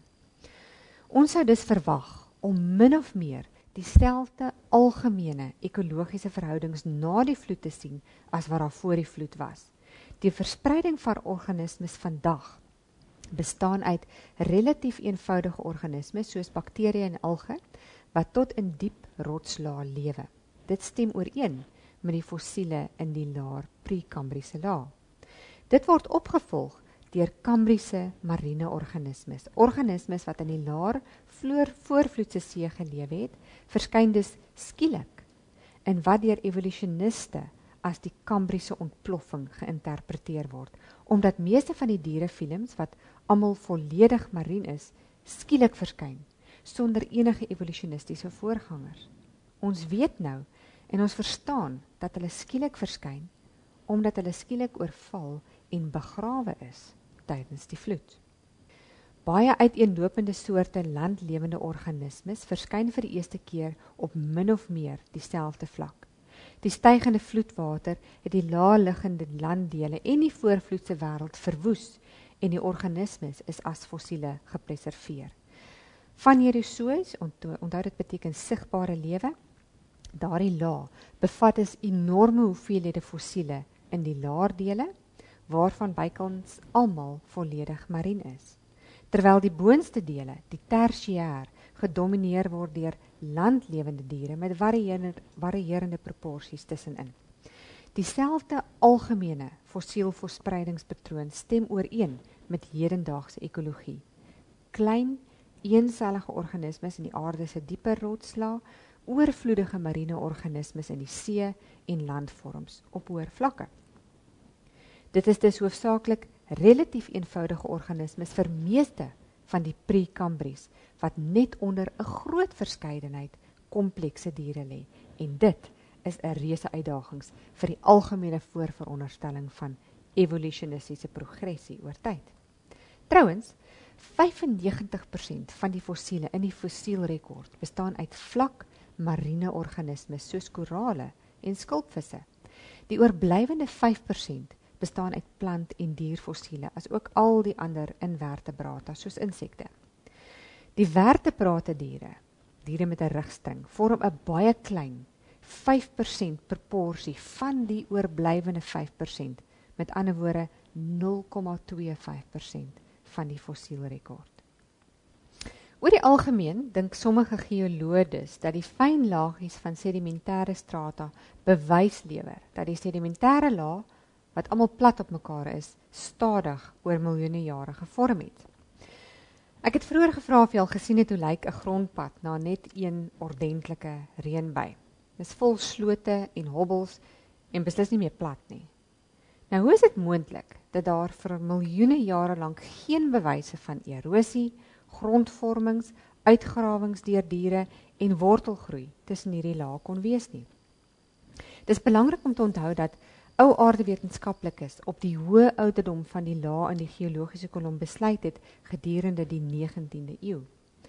Ons sou dus verwag om min of meer dieselfde algemene ekologiese verhoudings na die vloed te sien as wat daar voor die vloed was. Die verspreiding van organismes vandag bestaan uit relatief eenvoudige organismes soos bakterieë en alge wat tot in diep rotslae lewe. Dit stem ooreen met die fossiele in die laer pre-kambriese laag. Dit word opgevolg deur kambriese marine organismes. Organismes wat in die laer voorvloedse see geleef het, verskyn dus skielik en wat deur evolusioniste as die kambriese ontploffing geïnterpreteer word, omdat meeste van die dierefilms wat almal volledig marien is, skielik verskyn sonder enige evolutionistiese voorgangers. Ons weet nou en ons verstaan dat hulle skielik verskyn omdat hulle skielik oorval en begrawe is tydens die vloed. Baie uiteenlopende soorte landlewende organismes verskyn vir die eerste keer op min of meer dieselfde vlak. Die stygende vloedwater het die laaliggende landdele en die voorvloedse wêreld verwoes en die organismes is as fossiele gepreserveer. Van hierdie soos, onthou dit beteken sigbare lewe, daardie laag bevat is enorme hoeveelhede fossiele in die laardele, waarvan bykans almal volledig marien is. Terwyl die boonste dele, die tersiêr, gedomineer word deur landlewende diere met varierende proporsies tussenin. Dieselfde algemene fossielverspreidingspatroon stem ooreen met hedendaagse ekologie. Klein, eensellige organismes in die aarde se dieper rotslaag, oorvloedige marine organismes in die see en landvorms op hoër vlakke. Dit is dus hoofsaaklik relatief eenvoudige organismes vir meeste van die pre-Kambries, wat net onder 'n groot verskeidenheid komplekse diere lê. En dit is 'n reuse uitdagings vir die algemene voorveronderstelling van evolutionistiese progressie oor tyd. Trouwens, 95% van die fossiele in die fossielrekord bestaan uit vlak marine organismes soos korale en skulpvisse. Die oorblywende 5% bestaan uit plant- en dierfossiele, as ook al die ander invertebrata soos insekte. Die vertebrate diere met 'n rugstring, vorm 'n baie klein 5% proporsie van die oorblywende 5%, met ander woorde 0,25% van die fossielrekord. Oor die algemeen dink sommige geolodes dat die fyn laagies van sedimentêre strata bewys lewer dat die sedimentêre laag, wat almal plat op mekaar is, stadig oor miljoene jare gevorm het. Ek het vroeër gevra of jy al gesien het hoe lyk 'n grondpad na net een ordentlike reënby. Dis vol slote en hobbels en beslis nie meer plat nie. Nou, hoe is dit moontlik dat daar vir miljoene jare lank geen bewyse van erosie, grondvormings, uitgrawings deur diere en wortelgroei tussen hierdie laag kon wees nie? Dis belangrik om te onthou dat ou aardewetenskaplikes op die hoë ouderdom van die laag in die geologiese kolom besluit het gedurende die 19de eeu.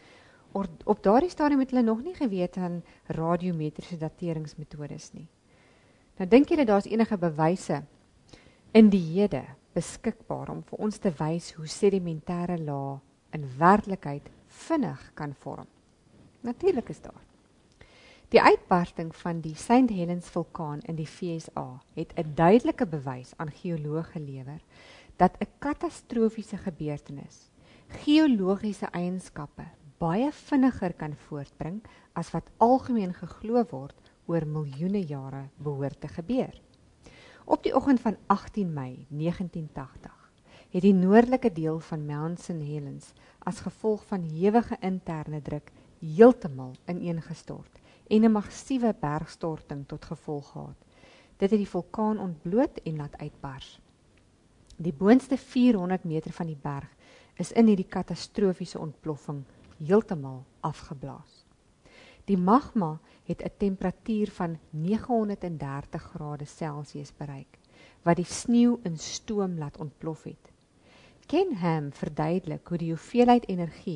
Op daardie stadium het hulle nog nie geweet aan radiometriese dateringsmetodes nie. Nou dink julle daar's enige bewyse in die hede beskikbaar om vir ons te wys hoe sedimentêre laag in werklikheid vinnig kan vorm? Natuurlik is daar. Die uitbarsting van die St. Helens vulkaan in die VSA het 'n duidelike bewys aan geoloë gelewer dat 'n katastrofiese gebeurtenis geologiese eienskappe baie vinniger kan voortbring as wat algemeen geglo word oor miljoene jare behoort te gebeur. Op die oggend van 18 Mei 1980 het die noordelike deel van Mount St. Helens as gevolg van hewige interne druk heeltemal ineengestort en 'n massiewe bergstorting tot gevolg gehad. Dit het die vulkaan ontbloot en laat uitbars. Die boonste 400 meter van die berg is in hierdie katastrofiese ontploffing heeltemal afgeblaas. Die magma het 'n temperatuur van 930 grade Celsius bereik, wat die sneeu in stoom laat ontplof het. Ken Ham verduidelik hoe die hoeveelheid energie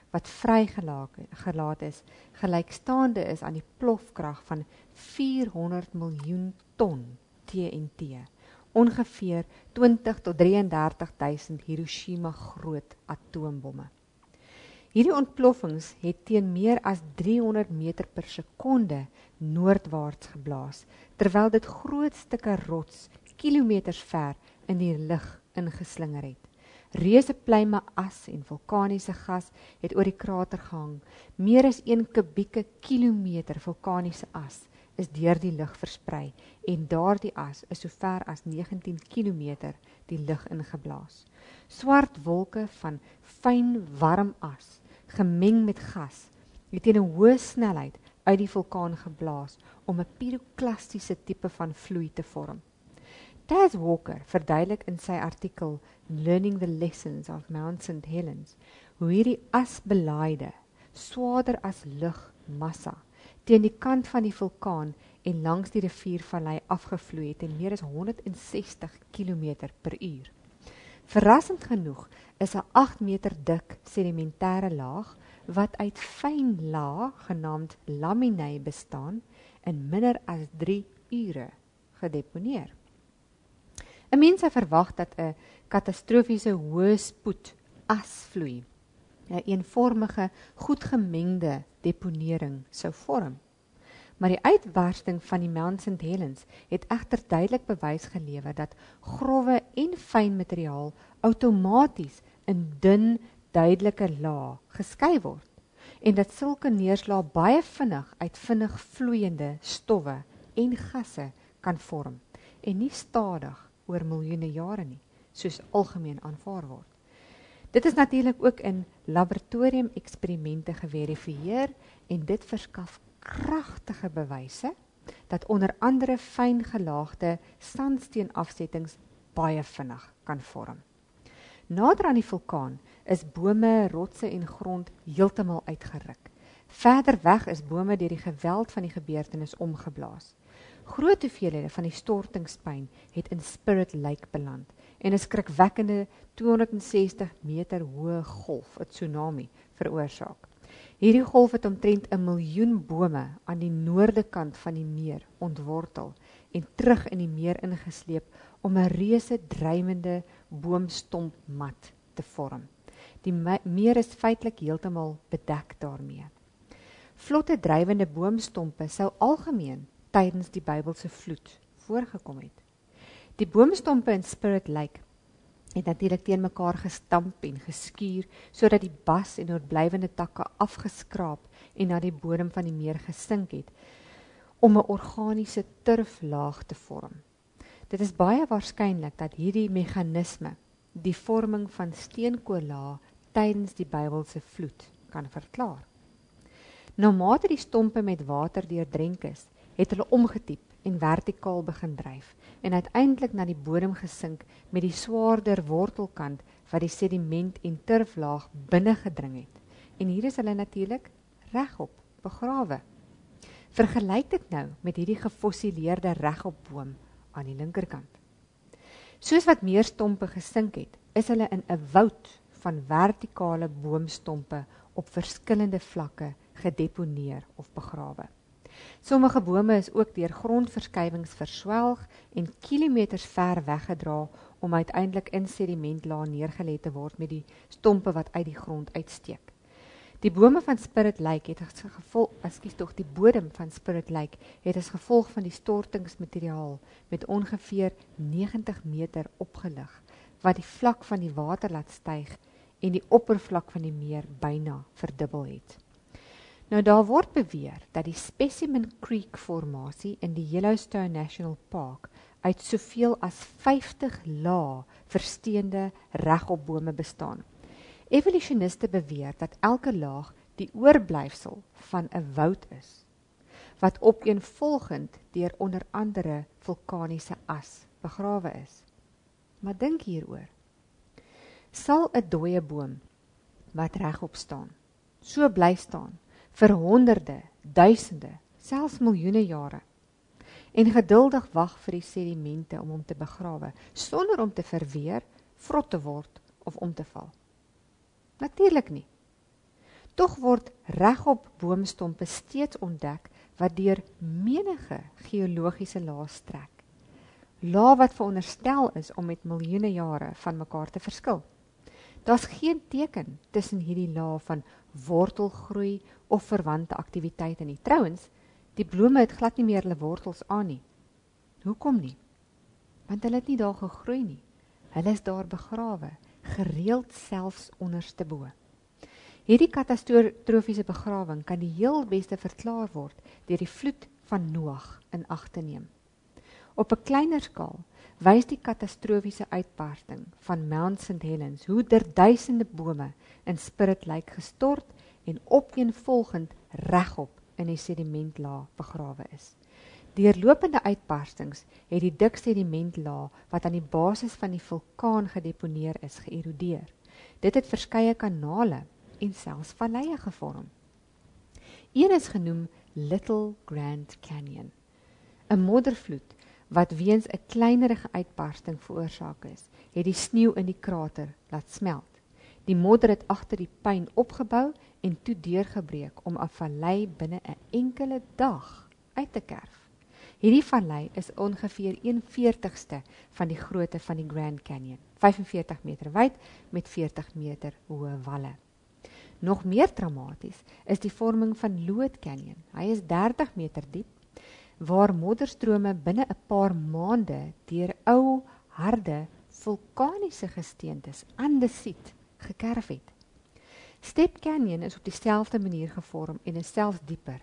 wat vrygelaat is, gelykstaande is aan die plofkrag van 400 miljoen ton TNT, ongeveer 20 tot 33.000 Hiroshima groot atoombomme. Hierdie ontploffings het teen meer as 300 meter per sekonde noordwaarts geblaas, terwyl dit groot stukke rots kilometers ver in die lug ingeslinger het. Reuse pluime as en vulkaniese gas het oor die krater gehang. Meer as 1 kubieke kilometer vulkaniese as is deur die lug versprei en daardie as is so ver as 19 kilometer die lug ingeblaas. Swart wolke van fyn warm as, gemeng met gas, het teen 'n hoë snelheid uit die vulkaan geblaas om 'n pyroklastiese tipe van vloei te vorm. Taz Walker verduidelik in sy artikel Learning the Lessons of Mount St. Helens hoe hierdie asbelaaide, swaarder as lug massa teen die kant van die vulkaan en langs die riviervallei afgevloei het in meer as 160 km per uur. Verrassend genoeg is 'n 8 meter dik sedimentêre laag wat uit fyn laag genaamd laminae bestaan in minder as 3 ure gedeponeer. 'n Mens sou verwag dat 'n katastrofiese hoë spoed asvloei 'n eenvormige, goed gemengde deponering sou vorm. Maar die uitbarsting van die Mount St. Helens het egter duidelik bewys gelewer dat growwe en fyn materiaal outomaties in dun, duidelike lae geskei word en dat sulke neerslae baie vinnig uit vinnig vloeiende stowwe en gasse kan vorm en nie stadig oor miljoene jare nie, soos algemeen aanvaar word. Dit is natuurlik ook in laboratorium-eksperimente geverifieer en dit verskaf kragtige bewyse dat onder andere fyn gelaagde sandsteenafsettings baie vinnig kan vorm. Nader aan die vulkaan is bome, rotse en grond heeltemal uitgeruk. Verder weg is bome deur die geweld van die gebeurtenis omgeblaas. Groot hoeveelhede van die stortingspyn het in Spirit Lake beland en 'n skrikwekkende 260 meter hoë golf, 'n tsunami, veroorsaak. Hierdie golf het omtrent 1 miljoen bome aan die noorde kant van die meer ontwortel en terug in die meer ingesleep om 'n reuse drywende boomstompmat te vorm. Die meer is feitelik heeltemal bedek daarmee. Vlotte drywende boomstompe sou algemeen tydens die Bybelse vloed voorgekom het. Die boomstompe in Spirit Lake het natuurlik teen mekaar gestamp en geskuur sodat die bas en oorblywende takke afgeskraap en na die bodem van die meer gesink het om 'n organiese turflaag te vorm. Dit is baie waarskynlik dat hierdie meganisme die vorming van steenkool tydens die Bybelse vloed kan verklaar. Naarmate die stompe met water deurdrenk is, het hulle omgetiep en vertikaal begin dryf en uiteindelik na die bodem gesink met die swaarder wortelkant wat die sediment en turflaag binne gedring het. En hier is hulle natuurlik regop begrawe. Vergelyk dit nou met hierdie gefossileerde regopboom aan die linkerkant. Soos wat meer stompe gesink het, is hulle in 'n woud van vertikale boomstompe op verskillende vlakke gedeponeer of begrawe. Sommige bome is ook deur grondverskywings verswelg en kilometers ver weggedra om uiteindelik in sedimentlaag neergelê te word met die stompe wat uit die grond uitsteek. Die bome van Spirit Lake het as gevolg, die bodem van Spirit Lake het as gevolg van die stortingsmateriaal met ongeveer 90 meter opgelig, wat die vlak van die water laat styg en die oppervlak van die meer byna verdubbel het. Nou daar word beweer dat die Specimen Creek formasie in die Yellowstone National Park uit soveel as 50 lae versteende regopbome bestaan. Evolusioniste beweer dat elke laag die oorblyfsel van 'n woud is, wat opeenvolgend deur onder andere vulkaniese as begrawe is. Maar dink hieroor. Sal 'n dooie boom wat regop staan, so bly staan vir honderde, duisende, selfs miljoene jare en geduldig wag vir die sedimente om hom te begrawe, sonder om te verweer, vrot te word of om te val? Natuurlik nie. Tog word regop boomstompe steeds ontdek wat deur menige geologiese lae strek. Lae wat veronderstel is om met miljoene jare van mekaar te verskil. Daar's geen teken tussen hierdie lae van wortelgroei of verwante aktiwiteite nie. Trouwens, die bome het glad nie meer hulle wortels aan nie. Hoekom nie? Want hulle het nie daar gegroei nie. Hulle is daar begrawe, gereeld selfs onderste bo. Hierdie katastrofiese begrawing kan die heel beste verklaar word deur die vloed van Noag in ag te neem. Op 'n kleiner skaal wys die katastrofiese uitbarsting van Mount St. Helens hoe duisende bome in Spirit Lake gestort en opeenvolgend regop in die sedimentlaag begrawe is. Deurlopende uitbarstings het die dik sedimentlaag wat aan die basis van die vulkaan gedeponeer is, geërodeer. Dit het verskeie kanale en selfs valleie gevorm. Een is genoem Little Grand Canyon, 'n moddervloed wat weens 'n kleinerige uitbarsting veroorsaak is, het die sneeu in die krater laat smelt. Die modder het agter die puin opgebou en toe deurgebreek om 'n vallei binne 'n enkele dag uit te kerf. Hierdie vallei is ongeveer 1/40ste van die grootte van die Grand Canyon, 45 meter wyd met 40 meter hoë walle. Nog meer dramaties is die vorming van Loot Canyon. Hy is 30 meter diep, waar modderstrome binne 'n paar maande deur ou, harde, vulkaniese gesteentes, andesiet, gekerf het. Step Canyon is op dieselfde manier gevorm en is selfs dieper,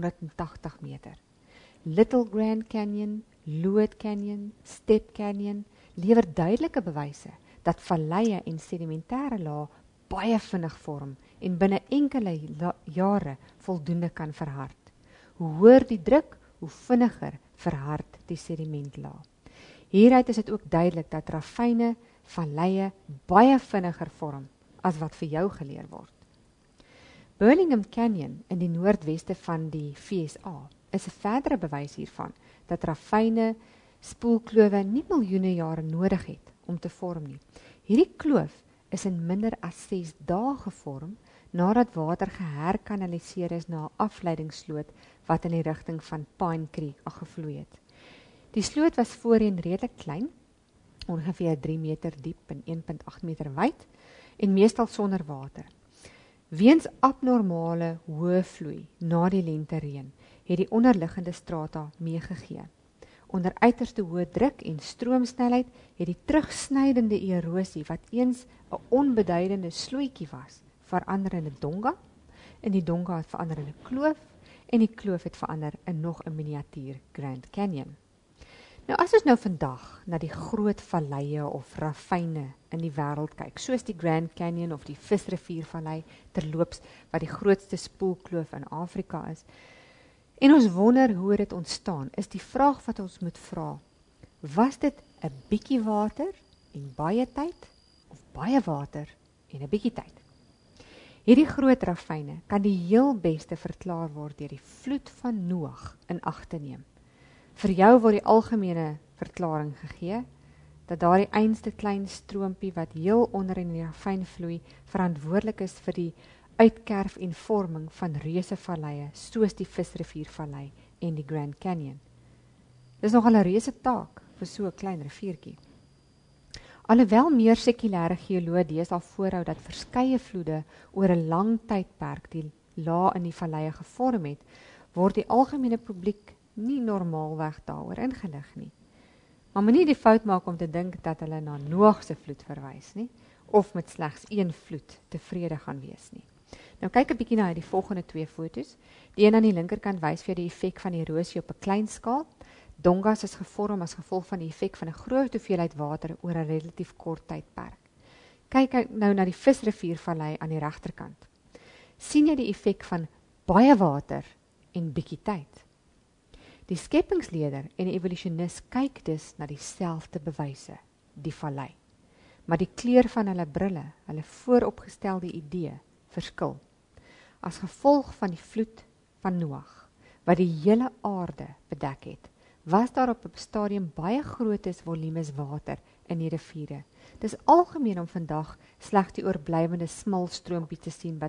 180 meter. Little Grand Canyon, Loot Canyon, Step Canyon lewer duidelike bewyse dat valleie en sedimentêre lae baie vinnig vorm en binne enkele jare voldoende kan verhard. Hoe hoër die druk, hoe vinniger verhard die sedimentlaag. Hieruit is dit ook duidelik dat ravijne, valleie baie vinniger vorm as wat vir jou geleer word. Burlingham Canyon in die noordweste van die VSA is 'n verdere bewys hiervan dat ravijne, spoelklowe nie miljoene jare nodig het om te vorm nie. Hierdie kloof is in minder as 6 dae gevorm nadat water geherkanaliseer is na 'n afleidingssloot wat in die rigting van Pine Creek gevloei het. Die sloot was voorheen redelik klein, ongeveer 3 meter diep en 1,8 meter wyd en meestal sonder water. Weens abnormale hoë vloei na die lentereën het die onderliggende strata meegegee. Onder uiterste hoë druk en stroomsnelheid het die terugsnydende erosie wat eens 'n onbeduidende slootjie was, verander in 'n donga, en die donga het verander in 'n kloof, en die kloof het verander in nog 'n miniatuur Grand Canyon. Nou as ons nou vandag na die groot valleie of ravijne in die wêreld kyk, soos die Grand Canyon of die Visriviervallei terloops wat die grootste spoelkloof in Afrika is, en ons wonder hoe dit ontstaan, is die vraag wat ons moet vra, was dit 'n bietjie water en baie tyd, of baie water en 'n bietjie tyd? Hierdie groot ravijne kan die heel beste verklaar word deur die vloed van Noag in ag te neem. Vir jou word die algemene verklaring gegee, dat daardie einste klein stroompie wat heel onder in die ravijn vloei, verantwoordelik is vir die uitkerf en vorming van reuse valleie, soos die Visriviervallei en die Grand Canyon. Dis nogal 'n reuse taak vir so 'n klein riviertjie. Alhoewel meer sekulêre geoloë deesdae voorhou dat verskeie vloede oor 'n lang tydperk die laag in die valleie gevorm het, word die algemene publiek nie normaalweg daaroor ingelig nie. Maar moenie die fout maak om te dink dat hulle na Noag se vloed verwys nie, of met slegs een vloed tevrede gaan wees nie. Nou kyk 'n bietjie na die volgende 2 foto's. Die een aan die linkerkant wys vir die effek van erosie op 'n klein skaal. Dongas is gevorm as gevolg van die effek van 'n groot hoeveelheid water oor 'n relatief kort tydperk. Kyk nou na die Visriviervallei aan die regterkant. sien jy die effek van baie water en bietjie tyd? Die skeppingsleier en die evolusionis kyk dus na dieselfde bewyse, die vallei. Maar die kleur van hulle brille, hulle vooropgestelde idee, verskil. As gevolg van die vloed van Noag, wat die hele aarde bedek het, was daar op 'n stadium baie grootes volumes water in die riviere. Dis algemeen om vandag slegs die oorblywende smal stroompie te sien wat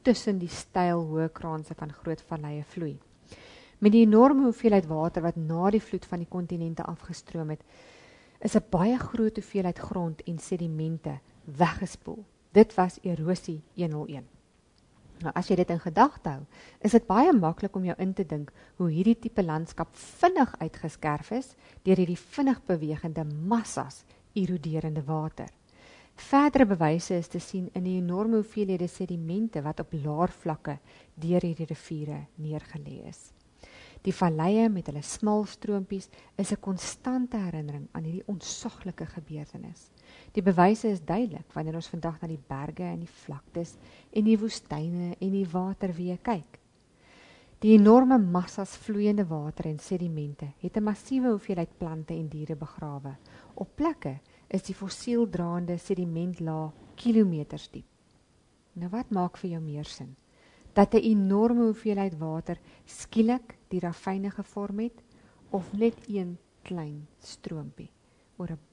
tussen die styl hoë kraanse van groot valleie vloei. Met die enorme hoeveelheid water wat na die vloed van die kontinente afgestroom het, is 'n baie groot hoeveelheid grond en sedimente weggespoel. Dit was erosie 101. Nou, as jy dit in gedagte hou, is dit baie maklik om jou in te dink hoe hierdie tipe landskap vinnig uitgeskerf is deur hierdie vinnig bewegende massas eroderende water. Verdere bewyse is te sien in die enorme hoeveelhede sedimente wat op laarvlakke deur hierdie riviere neergelê is. Die valleie met hulle smal stroompies is 'n konstante herinnering aan hierdie onsaglike gebeurtenis. Die bewyse is duidelik wanneer ons vandag na die berge en die vlaktes en die woestyne en die waterweë kyk. Die enorme massas vloeiende water en sedimente het 'n massiewe hoeveelheid plante en diere begrawe. Op plekke is die fossieldraande sedimentlaag kilometers diep. Nou wat maak vir jou meer sin? Dat 'n enorme hoeveelheid water skielik die ravine gevorm het, of net een klein stroompie oor 'n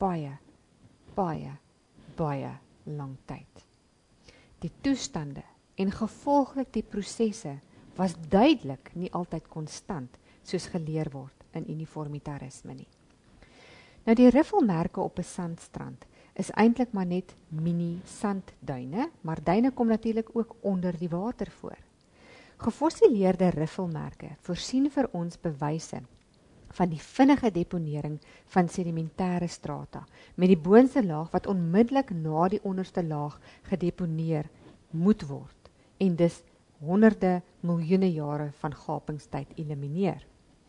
baie lang tyd. Die toestande en gevolglik die prosesse was duidelik nie altyd konstant soos geleer word in uniformitarisme nie. Nou die riffelmerke op 'n sandstrand is eintlik maar net mini sandduine, maar duine kom natuurlik ook onder die water voor. Gefossileerde riffelmerke voorsien vir ons bewyse van die vinnige deponering van sedimentêre strata, met die boonste laag wat onmiddellik na die onderste laag gedeponeer moet word, en dus honderde miljoene jare van gapingstyd elimineer.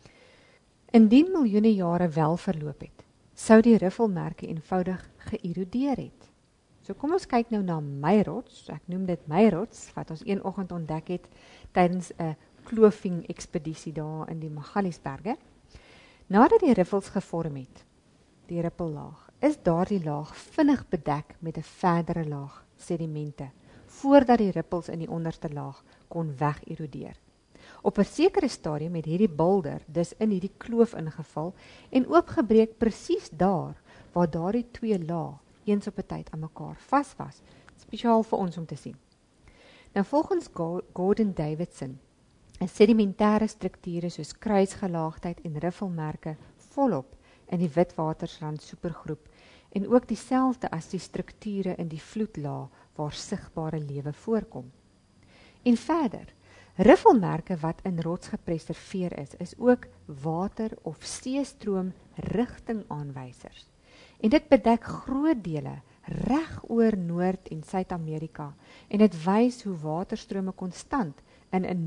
Indien miljoene jare wel verloop het, sou die riffelmerke eenvoudig geërodeer het. So kom ons kyk nou na Meyrots, ek noem dit Meyrots, wat ons een oggend ontdek het tydens 'n kloofing ekspedisie daar in die Magaliesberge. Nadat die riffels gevorm het, die rippellaag, is daardie laag vinnig bedek met 'n verdere laag sedimente, voordat die rippels in die onderste laag kon wegerodeer. Op 'n sekere stadium het hierdie boulder dus in hierdie kloof ingeval en oopgebreek presies daar waar daardie twee lae eens op 'n tyd aan mekaar vas was, spesiaal vir ons om te sien. Nou volgens Gordon Davidson is sedimentêre strukture soos kruisgelaagdheid en riffelmerke volop in die Witwatersrand supergroep en ook dieselfde as die strukture in die vloedlaag waar sigbare lewe voorkom. En verder, riffelmerke wat in rots gepreserveer is ook water- of seestroom rigtingaanwysers. En dit bedek groot dele reg oor Noord- en Suid-Amerika en dit wys hoe waterstrome konstant in 'n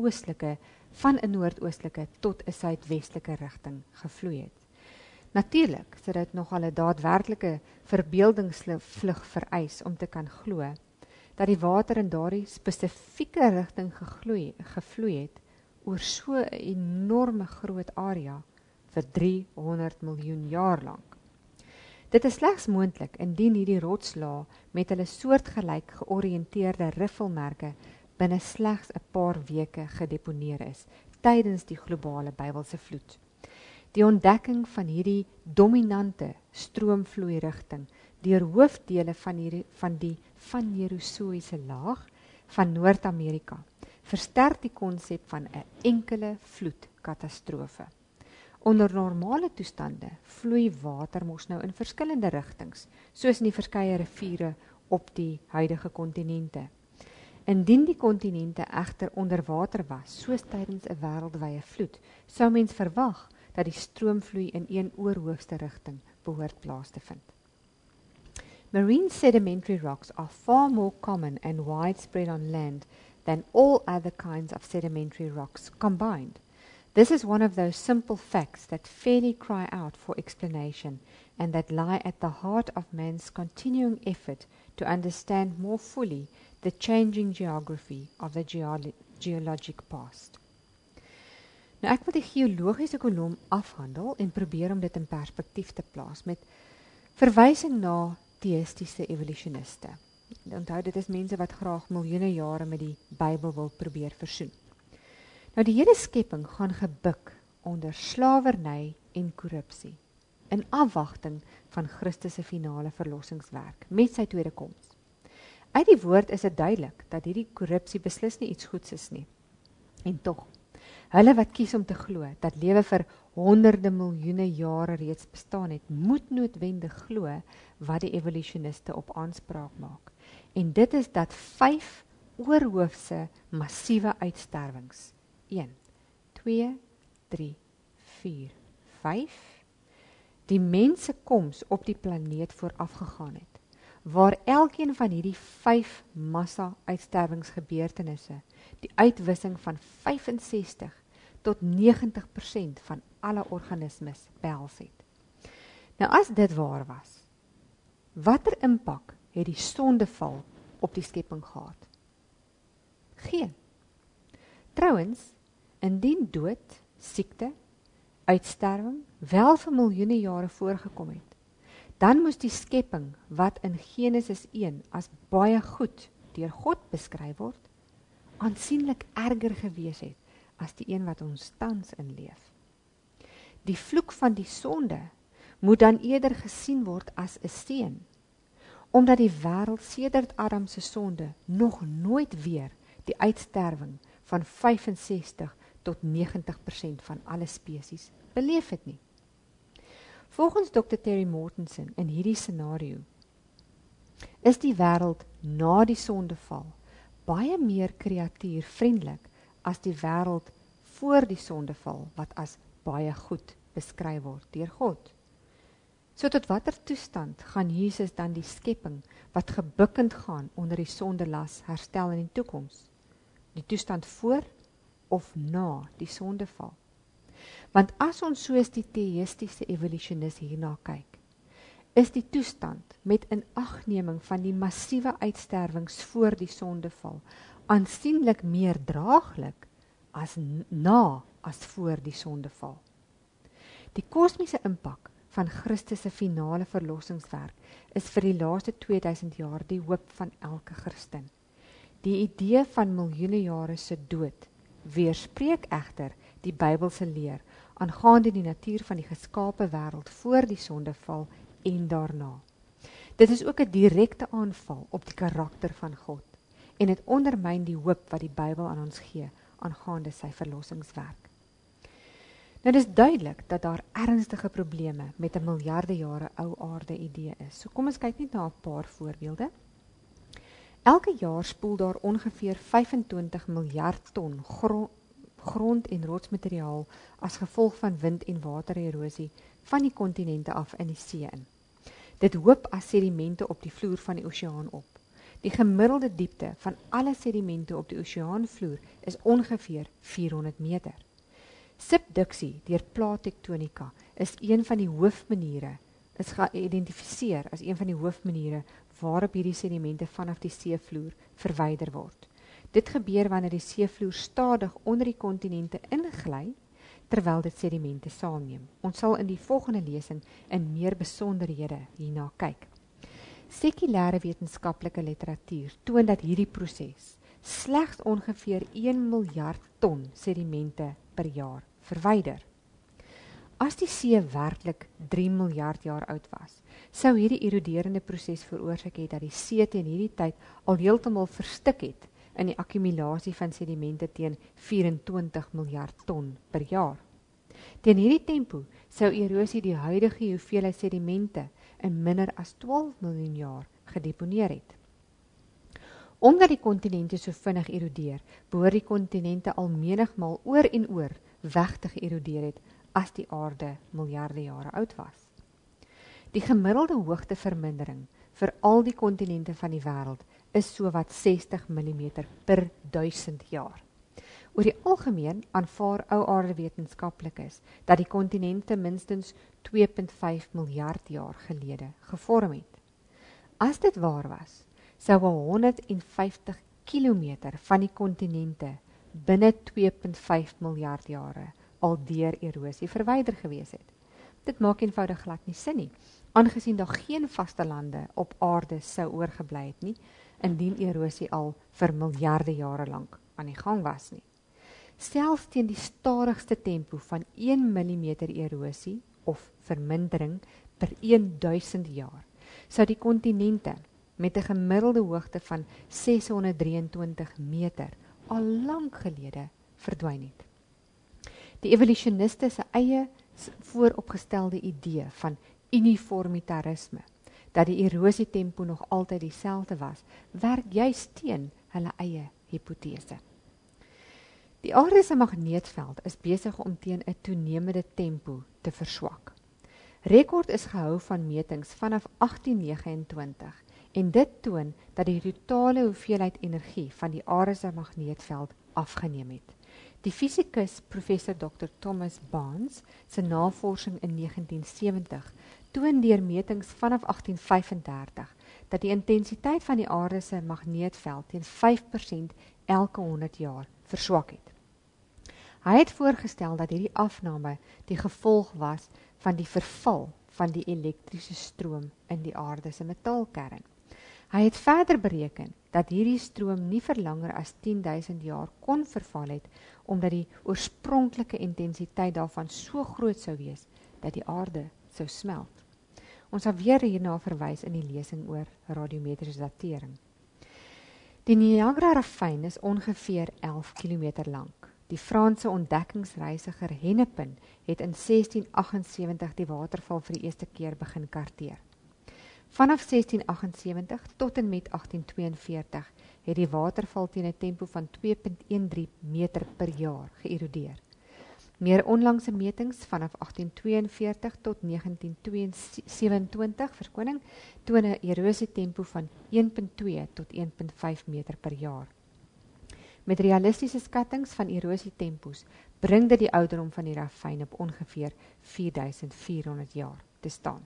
noordoostelike tot 'n suidwestelike rigting gevloei het. Natuurlik sou dit nogal 'n daadwerklike verbeeldingsvlug vereis om te kan glo dat die water in daardie spesifieke rigting gevloei het oor so 'n enorme groot area vir 300 miljoen jaar lank. Dit is slegs moontlik indien hierdie rotslaag met hulle soortgelyk georiënteerde riffelmerke binne slegs 'n paar weke gedeponeer is tydens die globale Bybelse vloed. Die ontdekking van hierdie dominante stroomvloeirigting deur hoofdele van die Vanerozoïese laag van Noord-Amerika versterk die konsep van 'n enkele vloedkatastrofe. Onder normale toestande vloei water mos nou in verskillende rigtings, soos in die verskeie riviere op die huidige kontinente. Indien die kontinente egter onder water was, soos tydens 'n wêreldwye vloed, sou mens verwag dat die stroomvloei in een oorhoogste rigting behoort plaas te vind. Marine sedimentary rocks are far more common and widespread on land than all other kinds of sedimentary rocks combined. This is one of those simple facts that fairly cry out for explanation and that lie at the heart of man's continuing effort to understand more fully the changing geography of the geologic past. Nou ek wil die geologiese kolom afhandel en probeer om dit in perspektief te plaas met verwysing na teïstiese evolusioniste. Onthou, dit is mense wat graag miljoene jare met die Bybel wil probeer versoen. Nou die hele skepping gaan gebuk onder slawerny en korrupsie in afwagting van Christus se finale verlossingswerk met sy tweede koms. Uit die woord is dit duidelik dat hierdie korrupsie beslis nie iets goeds is nie. En tog, hulle wat kies om te glo dat lewe vir honderde miljoene jare reeds bestaan het, moet noodwendig glo wat die evolusioniste op aanspraak maak. En dit is dat 5 oorhoofse massiewe uitsterwings, 1, 2, 3, 4, 5, die mense koms op die planeet voorafgegaan het, waar elkeen van hierdie 5 massa-uitsterwingsgebeurtenisse die uitwissing van 65 tot 90% van alle organismes behels het. Nou as dit waar was, watter impak het die sondeval op die skepping gehad? Geen. Trouwens, indien dood, siekte, uitsterwing wel vir miljoene jare voorgekom het, dan moes die skepping wat in Genesis 1 as baie goed deur God beskryf word, aansienlik erger gewees het as die een wat ons tans in leef. Die vloek van die sonde moet dan eerder gesien word as 'n seën, omdat die wêreld sedert Adam se sonde nog nooit weer die uitsterwing van 65 tot 90% van alle spesies beleef het nie. Volgens Dr. Terry Mortensen in hierdie scenario is die wêreld na die sondeval baie meer kreatuurvriendelik as die wêreld voor die sondeval wat as baie goed beskryf word deur God. So tot watter toestand gaan Jesus dan die skepping wat gebukkend gaan onder die sondelas herstel in die toekoms? Die toestand voor of na die sondeval? Want as ons soos die teïstiese evolusionis hierna kyk, is die toestand met inagneming van die massiewe uitsterwings voor die sondeval aansienlik meer draaglik as na as voor die sondeval. Die kosmiese impak van Christus se finale verlossingswerk is vir die laaste 2000 jaar die hoop van elke Christen. Die idee van miljoene jare se dood weerspreek egter die Bybelse leer aangaande die natuur van die geskape wêreld voor die sondeval en daarna. Dit is ook 'n direkte aanval op die karakter van God en dit ondermyn die hoop wat die Bybel aan ons gee aangaande sy verlossingswerk. Nou dis duidelik dat daar ernstige probleme met 'n miljarde jare ou aarde idee is. So kom ons kyk net na 'n paar voorbeelde. Elke jaar spoel daar ongeveer 25 miljard ton grond- en rotsmateriaal as gevolg van wind- en watererosie van die kontinente af in die see in. Dit hoop as sedimente op die vloer van die oseaan op. Die gemiddelde diepte van alle sedimente op die oseaanvloer is ongeveer 400 meter. Subduksie deur plaattektonika is geïdentifiseer as een van die hoofmaniere waarop hierdie sedimente vanaf die seevloer verwyder word. Dit gebeur wanneer die seevloer stadig onder die kontinente ingly, terwyl dit sedimente saamneem. Ons sal in die volgende lesing in meer besonderhede hierna kyk. Sekulêre wetenskaplike literatuur toon dat hierdie proses slegs ongeveer 1 miljard ton sedimente per jaar verwyder. As die see werklik 3 miljard jaar oud was, sou hierdie eroderende proses veroorsaak het dat die see teen hierdie tyd al heeltemal verstik het in die akkumulasie van sedimente teen 24 miljard ton per jaar. Teen hierdie tempo sou erosie die huidige hoeveelheid sedimente in minder as 12 miljoen jaar gedeponeer het. Omdat die kontinente so vinnig erodeer, behoort die kontinente al menigmal oor en oor weg te geërodeer het as die aarde miljarde jare oud was. Die gemiddelde hoogtevermindering vir al die kontinente van die wêreld is so wat 60 mm per 1000 jaar. Oor die algemeen aanvaar ou aarde wetenskaplikes dat die kontinente minstens 2,5 miljard jaar gelede gevorm het. As dit waar was, sou 150 kilometer van die kontinente binne 2,5 miljard jare al deur erosie verwyder gewees het. Dit maak eenvoudig glad nie sin nie, aangesien daar geen vastelande op aarde sou oorgebly het nie, indien erosie al vir miljarde jare lank aan die gang was nie. Selfs teen die stadigste tempo van 1 mm erosie of vermindering per 1000 jaar, sou die kontinente met 'n gemiddelde hoogte van 623 meter al lank gelede verdwyn het. Die evolusioniste se eie vooropgestelde idee van uniformitarisme, dat die erosietempo nog altyd dieselfde was, werk juist teen hulle eie hipotese. Die aarde se magneetveld is besig om teen 'n toenemende tempo te verswak. Rekord is gehou van metings vanaf 1829 en dit toon dat die totale hoeveelheid energie van die aarde se magneetveld afgeneem het. Die fisikus professor Dr. Thomas Barnes se navorsing in 1970 toon deur metings vanaf 1835 dat die intensiteit van die aarde se magneetveld teen 5% elke 100 jaar verswak het. Hy het voorgestel dat hierdie afname die gevolg was van die verval van die elektriese stroom in die aarde se metaalkern. Hy het verder bereken dat hierdie stroom nie vir langer as 10.000 jaar kon verval het, omdat die oorspronklike intensiteit daarvan so groot sou wees, dat die aarde sou smelt. Ons sal weer hierna verwys in die lesing oor radiometriese datering. Die Niagara-ravyn is ongeveer 11 km lank. Die Franse ontdekkingsreisiger Hennepin het in 1678 die waterval vir die eerste keer begin karteer. Vanaf 1678 tot en met 1842 het die waterval teen 'n tempo van 2.13 meter per jaar geërodeer. Meer onlangse metings vanaf 1842 tot 1927 toon 'n erosietempo van 1.2 tot 1.5 meter per jaar. Met realistiese skattings van erosietempos bring dit die ouderdom van die ravyn op ongeveer 4400 jaar te staan.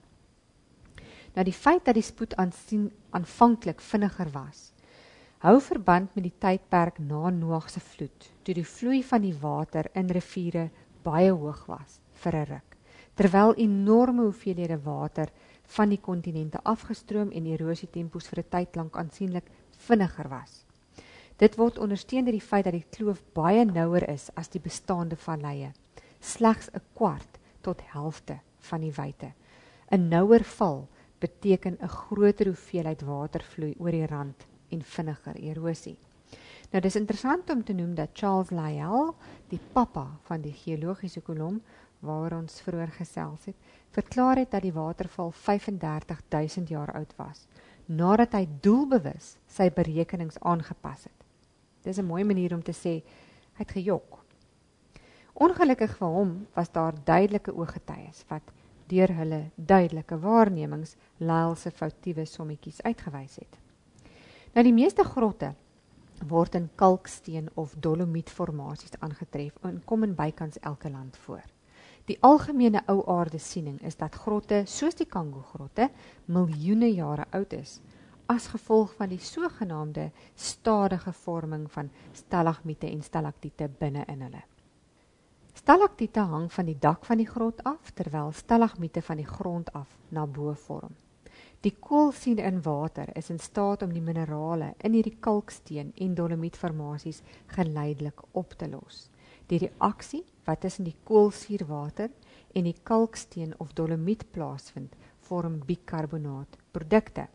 Nou die feit dat die spoed aanvanklik vinniger was, hou verband met die tydperk na Noag se vloed, toe die vloei van die water in riviere baie hoog was vir 'n ruk, terwyl enorme hoeveelhede water van die kontinente afgestroom en erosietempos vir 'n tyd lank aansienlik vinniger was. Dit word ondersteun deur die feit dat die kloof baie nouer is as die bestaande valleie, slegs 1/4 tot helfte van die wyte. 'n Nouer val beteken 'n groter hoeveelheid water vloei oor die rand en vinniger erosie. Nou dis interessant om te noem dat Charles Lyell, die pappa van die geologiese kolom waar ons vroeër gesels het, verklaar het dat die waterval 35.000 jaar oud was, nadat hy doelbewus sy berekenings aangepas het. Dis 'n mooi manier om te sê, hy het gejok. Ongelukkig vir hom was daar duidelike ooggetuies wat deur hulle duidelike waarnemings Lyell se foutiewe sommetjies uitgewys het. Nou die meeste grotte word in kalksteen of dolomietformasies aangetref en kom in bykans elke land voor. Die algemene ou aarde siening is dat grotte soos die Congo-grotte miljoene jare oud is, as gevolg van die sogenaamde stadige vorming van stalagmiete en stalaktiete binne in hulle. Stalaktiete hang van die dak van die grot af, terwyl stalagmiete van die grond af na bo vorm. Die koolsuur in water is in staat om die minerale in hierdie kalksteen en dolomietformasies geleidelik op te los. Die reaksie wat tussen die koolsuurwater en die kalksteen of dolomiet plaasvind, vorm bikarbonaatprodukte.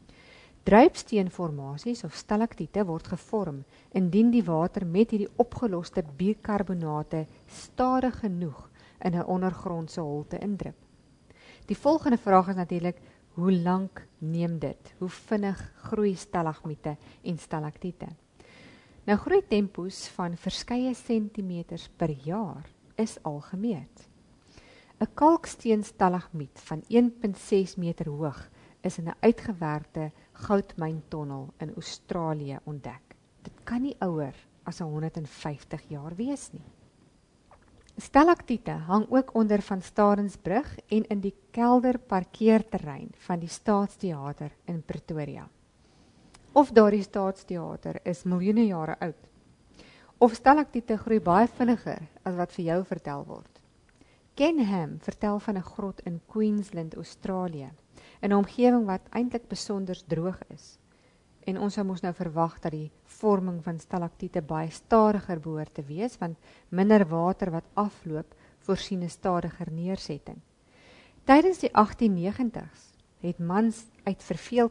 Druipsteenformasies of stalaktiete word gevorm indien die water met hierdie opgeloste bikarbonate stadig genoeg in 'n ondergrondse holte indrup. Die volgende vraag is natuurlik, hoe lank neem dit? Hoe vinnig groei stalagmiete en stalaktiete? Nou groeitempos van verskeie sentimeters per jaar is al gemeet. 'n Kalksteen stalagmiet van 1.6 meter hoog is in 'n uitgewerkte goudmyntonnel in Australië ontdek. Dit kan nie ouer as 150 jaar wees nie. Stalaktiete hang ook onder Van Stadensbrug en in die kelder parkeerterrein van die Staatsteater in Pretoria. Of daardie Staatsteater is miljoene jare oud. Of stalaktiete groei baie vinniger as wat vir jou vertel word. Ken Ham vertel van 'n grot in Queensland, Australië, 'n omgewing wat eintlik besonder droog is. En ons sou mos nou verwag dat die vorming van stalaktiete baie stadiger behoort te wees, want minder water wat afloop voorsien 'n stadiger neersetting. Tydens die 1890s het mans uit verveeldheid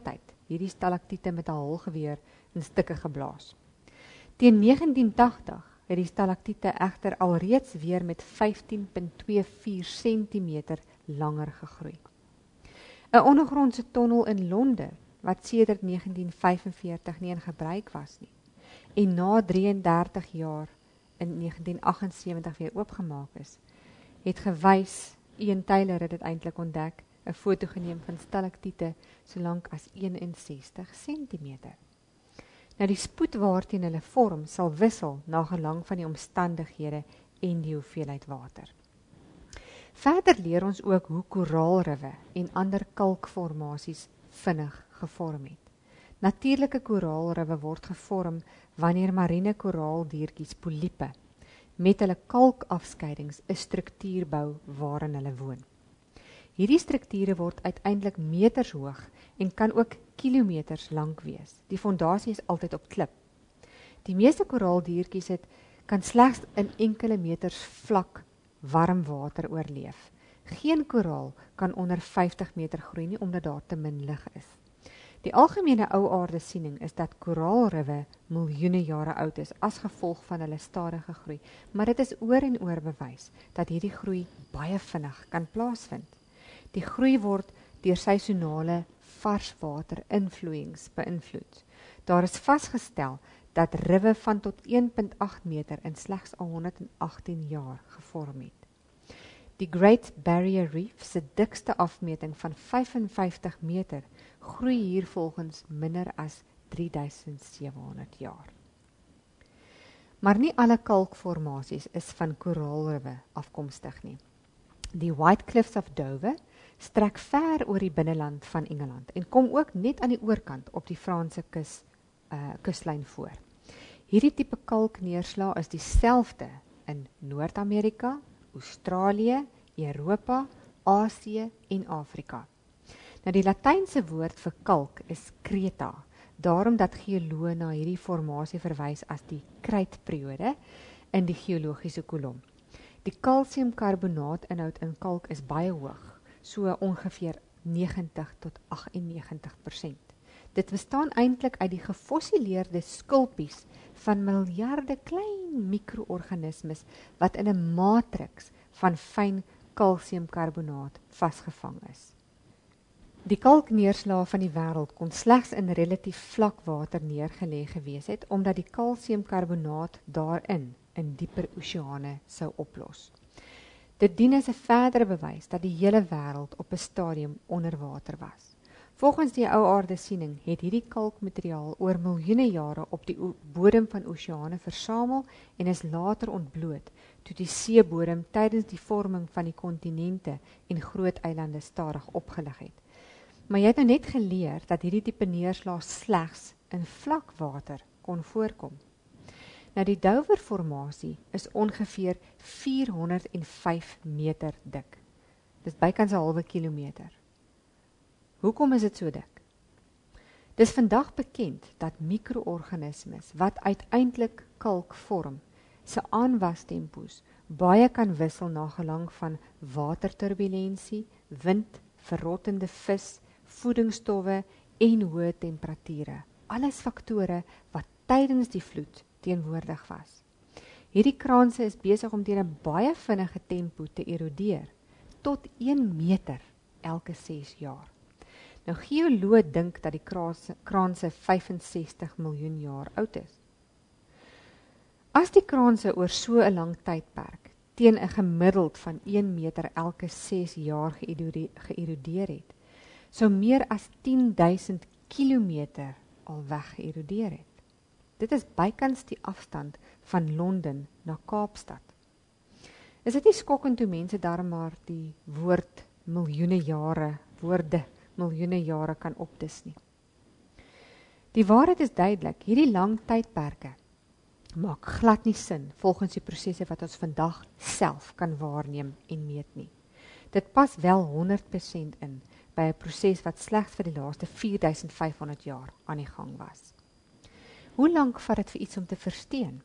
hierdie stalaktiete met 'n halgeweer in stukke geblaas. Teen 1980 het die stalaktiete egter alreeds weer met 15,24 cm langer gegroei. 'n Ondergrondse tonnel in Londen, wat sedert 1945 nie in gebruik was nie, en na 33 jaar in 1978 weer oopgemaak is, het gewys, Ian Taylor het dit eintlik ontdek, 'n foto geneem van stalaktiete so lank as 61 cm. Nou die spoed waarteen hulle vorm sal wissel na gelang van die omstandighede en die hoeveelheid water. Verder leer ons ook hoe koraalriwe en ander kalkformasies vinnig gevorm het. Natuurlike koraalriwe word gevorm wanneer marine koraaldiertjies poliepe met hulle kalkafskeidings 'n struktuur bou waarin hulle woon. Hierdie strukture word uiteindelik meters hoog en kan ook kilometers lank wees. Die fondasie is altyd op klip. Die meeste koraaldiertjies kan slegs in enkele meters vlak warm water oorleef. Geen koraal kan onder 50 meter groei nie, omdat daar te min lig is. Die algemene ou aarde siening is dat koraalriwe miljoene jare oud is as gevolg van hulle stadige groei, maar dit is oor en oor bewys dat hierdie groei baie vinnig kan plaasvind. Die groei word deur seisonale varswater invloeiings beïnvloed. Daar is vasgestel dat riwe van tot 1,8 meter in slegs 118 jaar gevorm het. Die Great Barrier Reef se dikste afmeting van 55 meter groei hier volgens minder as 3700 jaar. Maar nie alle kalkformasies is van koraalriwe afkomstig nie. Die White Cliffs of Dover strek ver oor die binneland van Engeland en kom ook net aan die oorkant op die Franse kuslyn voor. Hierdie tipe kalkneerslaa is dieselfde in Noord-Amerika, Australië, Europa, Asië en Afrika. Nou die Latynse woord vir kalk is kreta, daarom dat geoloë na hierdie formasie verwys as die krytperiode in die geologiese kolom. Die kalsiumkarbonaat-inhoud in kalk is baie hoog, so ongeveer 90 tot 98%. Dit bestaan eintlik uit die gefossileerde skulpies van miljarde klein mikroorganismes wat in 'n matriks van fyn kalsiumkarbonaat vasgevang is. Die kalkneerslaa van die wêreld kon slegs in relatief vlak water neergelê gewees het, omdat die kalsiumkarbonaat daarin in dieper oseane sou oplos. Dit dien as 'n verdere bewys dat die hele wêreld op 'n stadium onder water was. Volgens die ou aarde siening het hierdie kalkmateriaal oor miljoene jare op die bodem van oseane versamel en is later ontbloot toe die seebodem tydens die vorming van die kontinente en groot eilande stadig opgelig het. Maar jy het nou net geleer dat hierdie tipe neerslae slegs in vlak water kon voorkom. Nou die Dover-formasie is ongeveer 405 meter dik. Dis bykans 'n halwe kilometer. Hoekom is dit so dik? Dis vandag bekend dat mikroorganismes wat uiteindelik kalk vorm, se aanwastempos baie kan wissel na gelang van waterturbulensie, wind, verrottende vis, voedingsstowwe en hoë temperature. Alles faktore wat tydens die vloed teenwoordig was. Hierdie kraanse is besig om teen 'n baie vinnige tempo te erodeer, tot 1 meter elke 6 jaar. Nou geoloë dink dat die kraanse 65 miljoen jaar oud is. As die kraanse oor so 'n lang tydperk teen 'n gemiddeld van 1 meter elke 6 jaar geërodeer het, sou meer as 10.000 kilometer al weggeërodeer het. Dit is bykans die afstand van Londen na Kaapstad. Is dit nie skokkend hoe mense daarom maar die woorde miljoene jare kan opdis nie? Die waarheid is duidelik, hierdie lang tydperke maak glad nie sin volgens die prosesse wat ons vandag self kan waarneem en meet nie. Dit pas wel 100% in by 'n proses wat slegs vir die laaste 4500 jaar aan die gang was. Hoe lank vat dit vir iets om te versteen?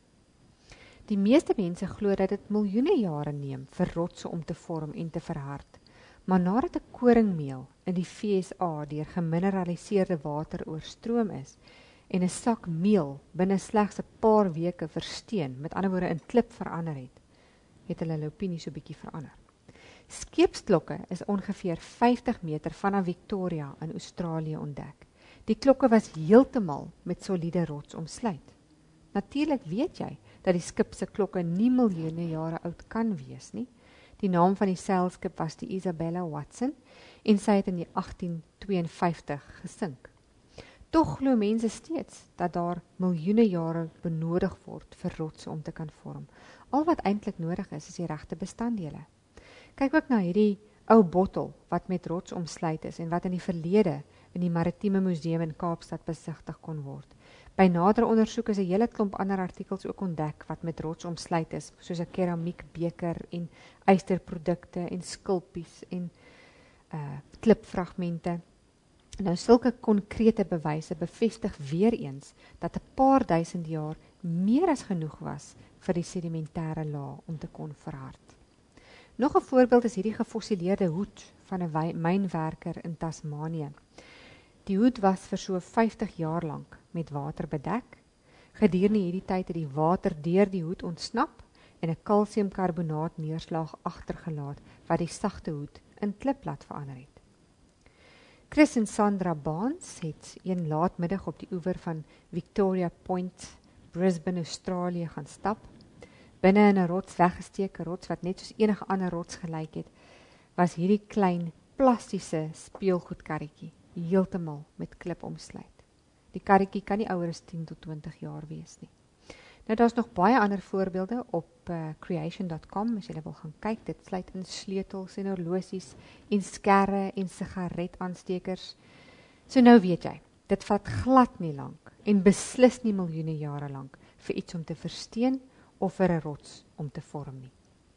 Die meeste mense glo dat dit miljoene jare neem vir rotse om te vorm en te verhard, Maar nadat 'n koringmeel in die VSA deur gemineraliseerde water oorstroom is en 'n sak meel binne slegs 'n paar weke versteen, met ander woorde in klip verander het hulle opinie so bietjie verander. Skeepsklokke is ongeveer 50 meter vanaf Victoria in Australië ontdek. Die klokke was heeltemal met soliede rots omsluit. Natuurlik weet jy dat die skip se klokke nie miljoene jare oud kan wees nie. Die naam van die seilskip was die Isabella Watson en sy het in die 1852 gesink. Tog glo mense steeds dat daar miljoene jare benodig word vir rotse om te kan vorm. Al wat eintlik nodig is die regte bestanddele. Kyk ook na hierdie ou bottel wat met rots omsluit is en wat in die verlede in die Maritieme Museum in Kaapstad besigtig kon word. By nadere ondersoek is 'n hele klomp ander artikels ook ontdek wat met rots omsluit is, soos 'n keramiekbeker en ysterprodukte en skulpies en klipfragmente. Nou sulke konkrete bewyse bevestig weer eens dat 'n paar duisend jaar meer as genoeg was vir die sedimentêre laag om te kon verhard. Nog 'n voorbeeld is hierdie gefossileerde hoed van 'n mynwerker in Tasmanië. Die hoed was vir so 50 jaar lank met water bedek. Gedurende hierdie tyd het die water deur die hoed ontsnap en 'n kalsiumkarbonaat neerslag agtergelaat wat die sagte hoed in klip laat verander het. Chris en Sandra Baans het een laatmiddag op die oewer van Victoria Point, Brisbane, Australië gaan stap. Binne in 'n rots weggesteek, 'n rots wat net soos enige ander rots gelyk het, was hierdie klein plastiese speelgoedkarretjie heeltemal met klip omsluit. Die karretjie kan nie ouer as 10 tot 20 jaar wees nie. Nou daar's nog baie ander voorbeelde op creation.com as jy wil gaan kyk. Dit sluit in sleutels en horlosies en skerre en sigaretanstekers. So nou weet jy, dit vat glad nie lank en beslis nie miljoene jare lank vir iets om te versteen of vir 'n rots om te vorm nie.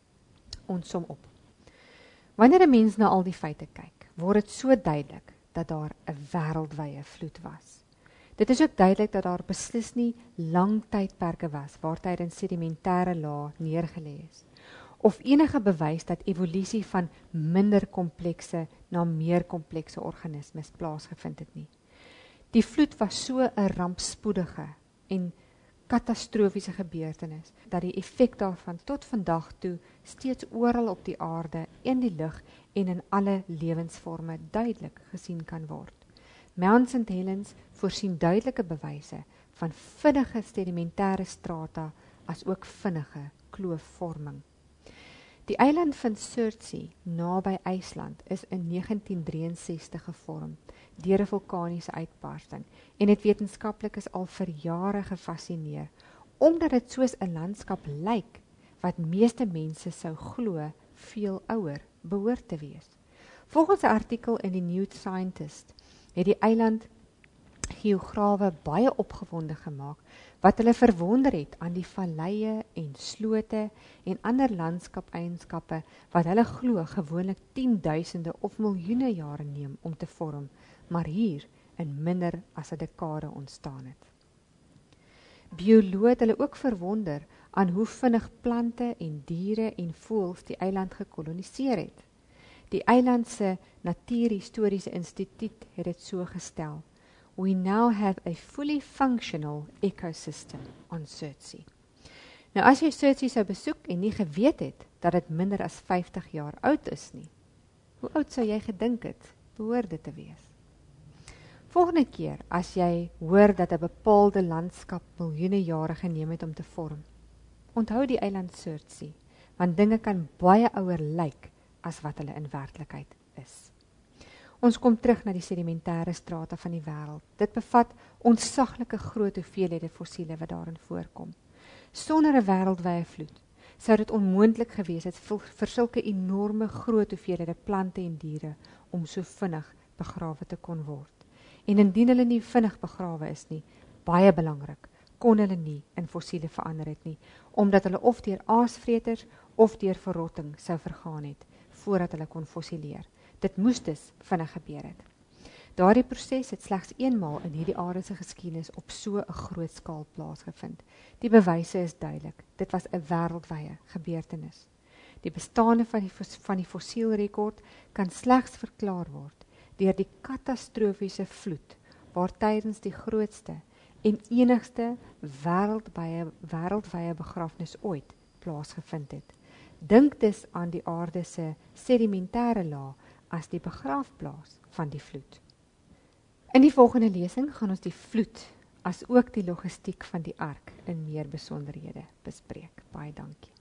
Ons som op. Wanneer 'n mens na al die feite kyk, word dit so duidelik dat daar 'n wêreldwye vloed was. Dit is ook duidelik dat daar beslis nie lang tydperke was waar tydens sedimentêre laag neergelê is, of enige bewys dat evolusie van minder komplekse na meer komplekse organismes plaasgevind het nie. Die vloed was so 'n rampspoedige en katastrofiese gebeurtenis, dat die effek daarvan tot vandag toe steeds oral op die aarde, in die lug en in alle lewensvorme duidelik gesien kan word. Mount St. Helens voorsien duidelike bewyse van vinnige sedimentêre strata as ook vinnige kloofvorming. Die eiland van Surtsey, naby IJsland, is in 1963 gevorm deur 'n vulkaniese uitbarsting en het wetenskaplikes al vir jare gefascineer, omdat dit soos 'n landskap lyk wat meeste mense sou glo veel ouer behoort te wees. Volgens 'n artikel in die New Scientist het die eiland geograwe baie opgewonde gemaak, wat hulle verwonder het aan die valleie en slote en ander landskapeienskappe wat hulle glo gewoonlik 10.000 of miljoene jare neem om te vorm, maar hier in minder as 'n dekade ontstaan het. Bioloë het hulle ook verwonder aan hoe vinnig plante en diere en voëls die eiland gekoloniseer het. Die eiland se Natuurhistoriese Instituut het dit so gestel: "We now have a fully functional ecosystem on Surtsey." Nou as jy Surtsey sou besoek en nie geweet het dat dit minder as 50 jaar oud is nie, hoe oud sou jy gedink het behoort dit te wees? Volgende keer as jy hoor dat 'n bepaalde landskap miljoene jare geneem het om te vorm, onthou die eiland Surtsey, want dinge kan baie ouer lyk as wat hulle in werklikheid is. Ons kom terug na die sedimentêre strata van die wêreld. Dit bevat ontsaglike groot hoeveelhede fossiele wat daarin voorkom. Sonder 'n wêreldwye vloed sou dit onmoontlik gewees het vir sulke enorme groot hoeveelhede plante en diere om so vinnig begrawe te kon word. En indien hulle nie vinnig begrawe is nie, baie belangrik, kon hulle nie in fossiele verander het nie, omdat hulle of deur aasvreters of deur verrotting sou vergaan het, voordat hulle kon fossileer. Dit moes dus vinnig gebeur het. Daardie proses het slegs eenmaal in hierdie aarde se geskiedenis op so 'n groot skaal plaasgevind. Die bewyse is duidelik. Dit was 'n wêreldwye gebeurtenis. Die bestaande van die fossielrekord kan slegs verklaar word deur die katastrofiese vloed waar tydens die grootste en enigste wêreldwye begrafnis ooit plaasgevind het. Dink dus aan die aarde se sedimentêre laag as die begraafplaas van die vloed. In die volgende lesing gaan ons die vloed as ook die logistiek van die ark in meer besonderhede bespreek. Baie dankie.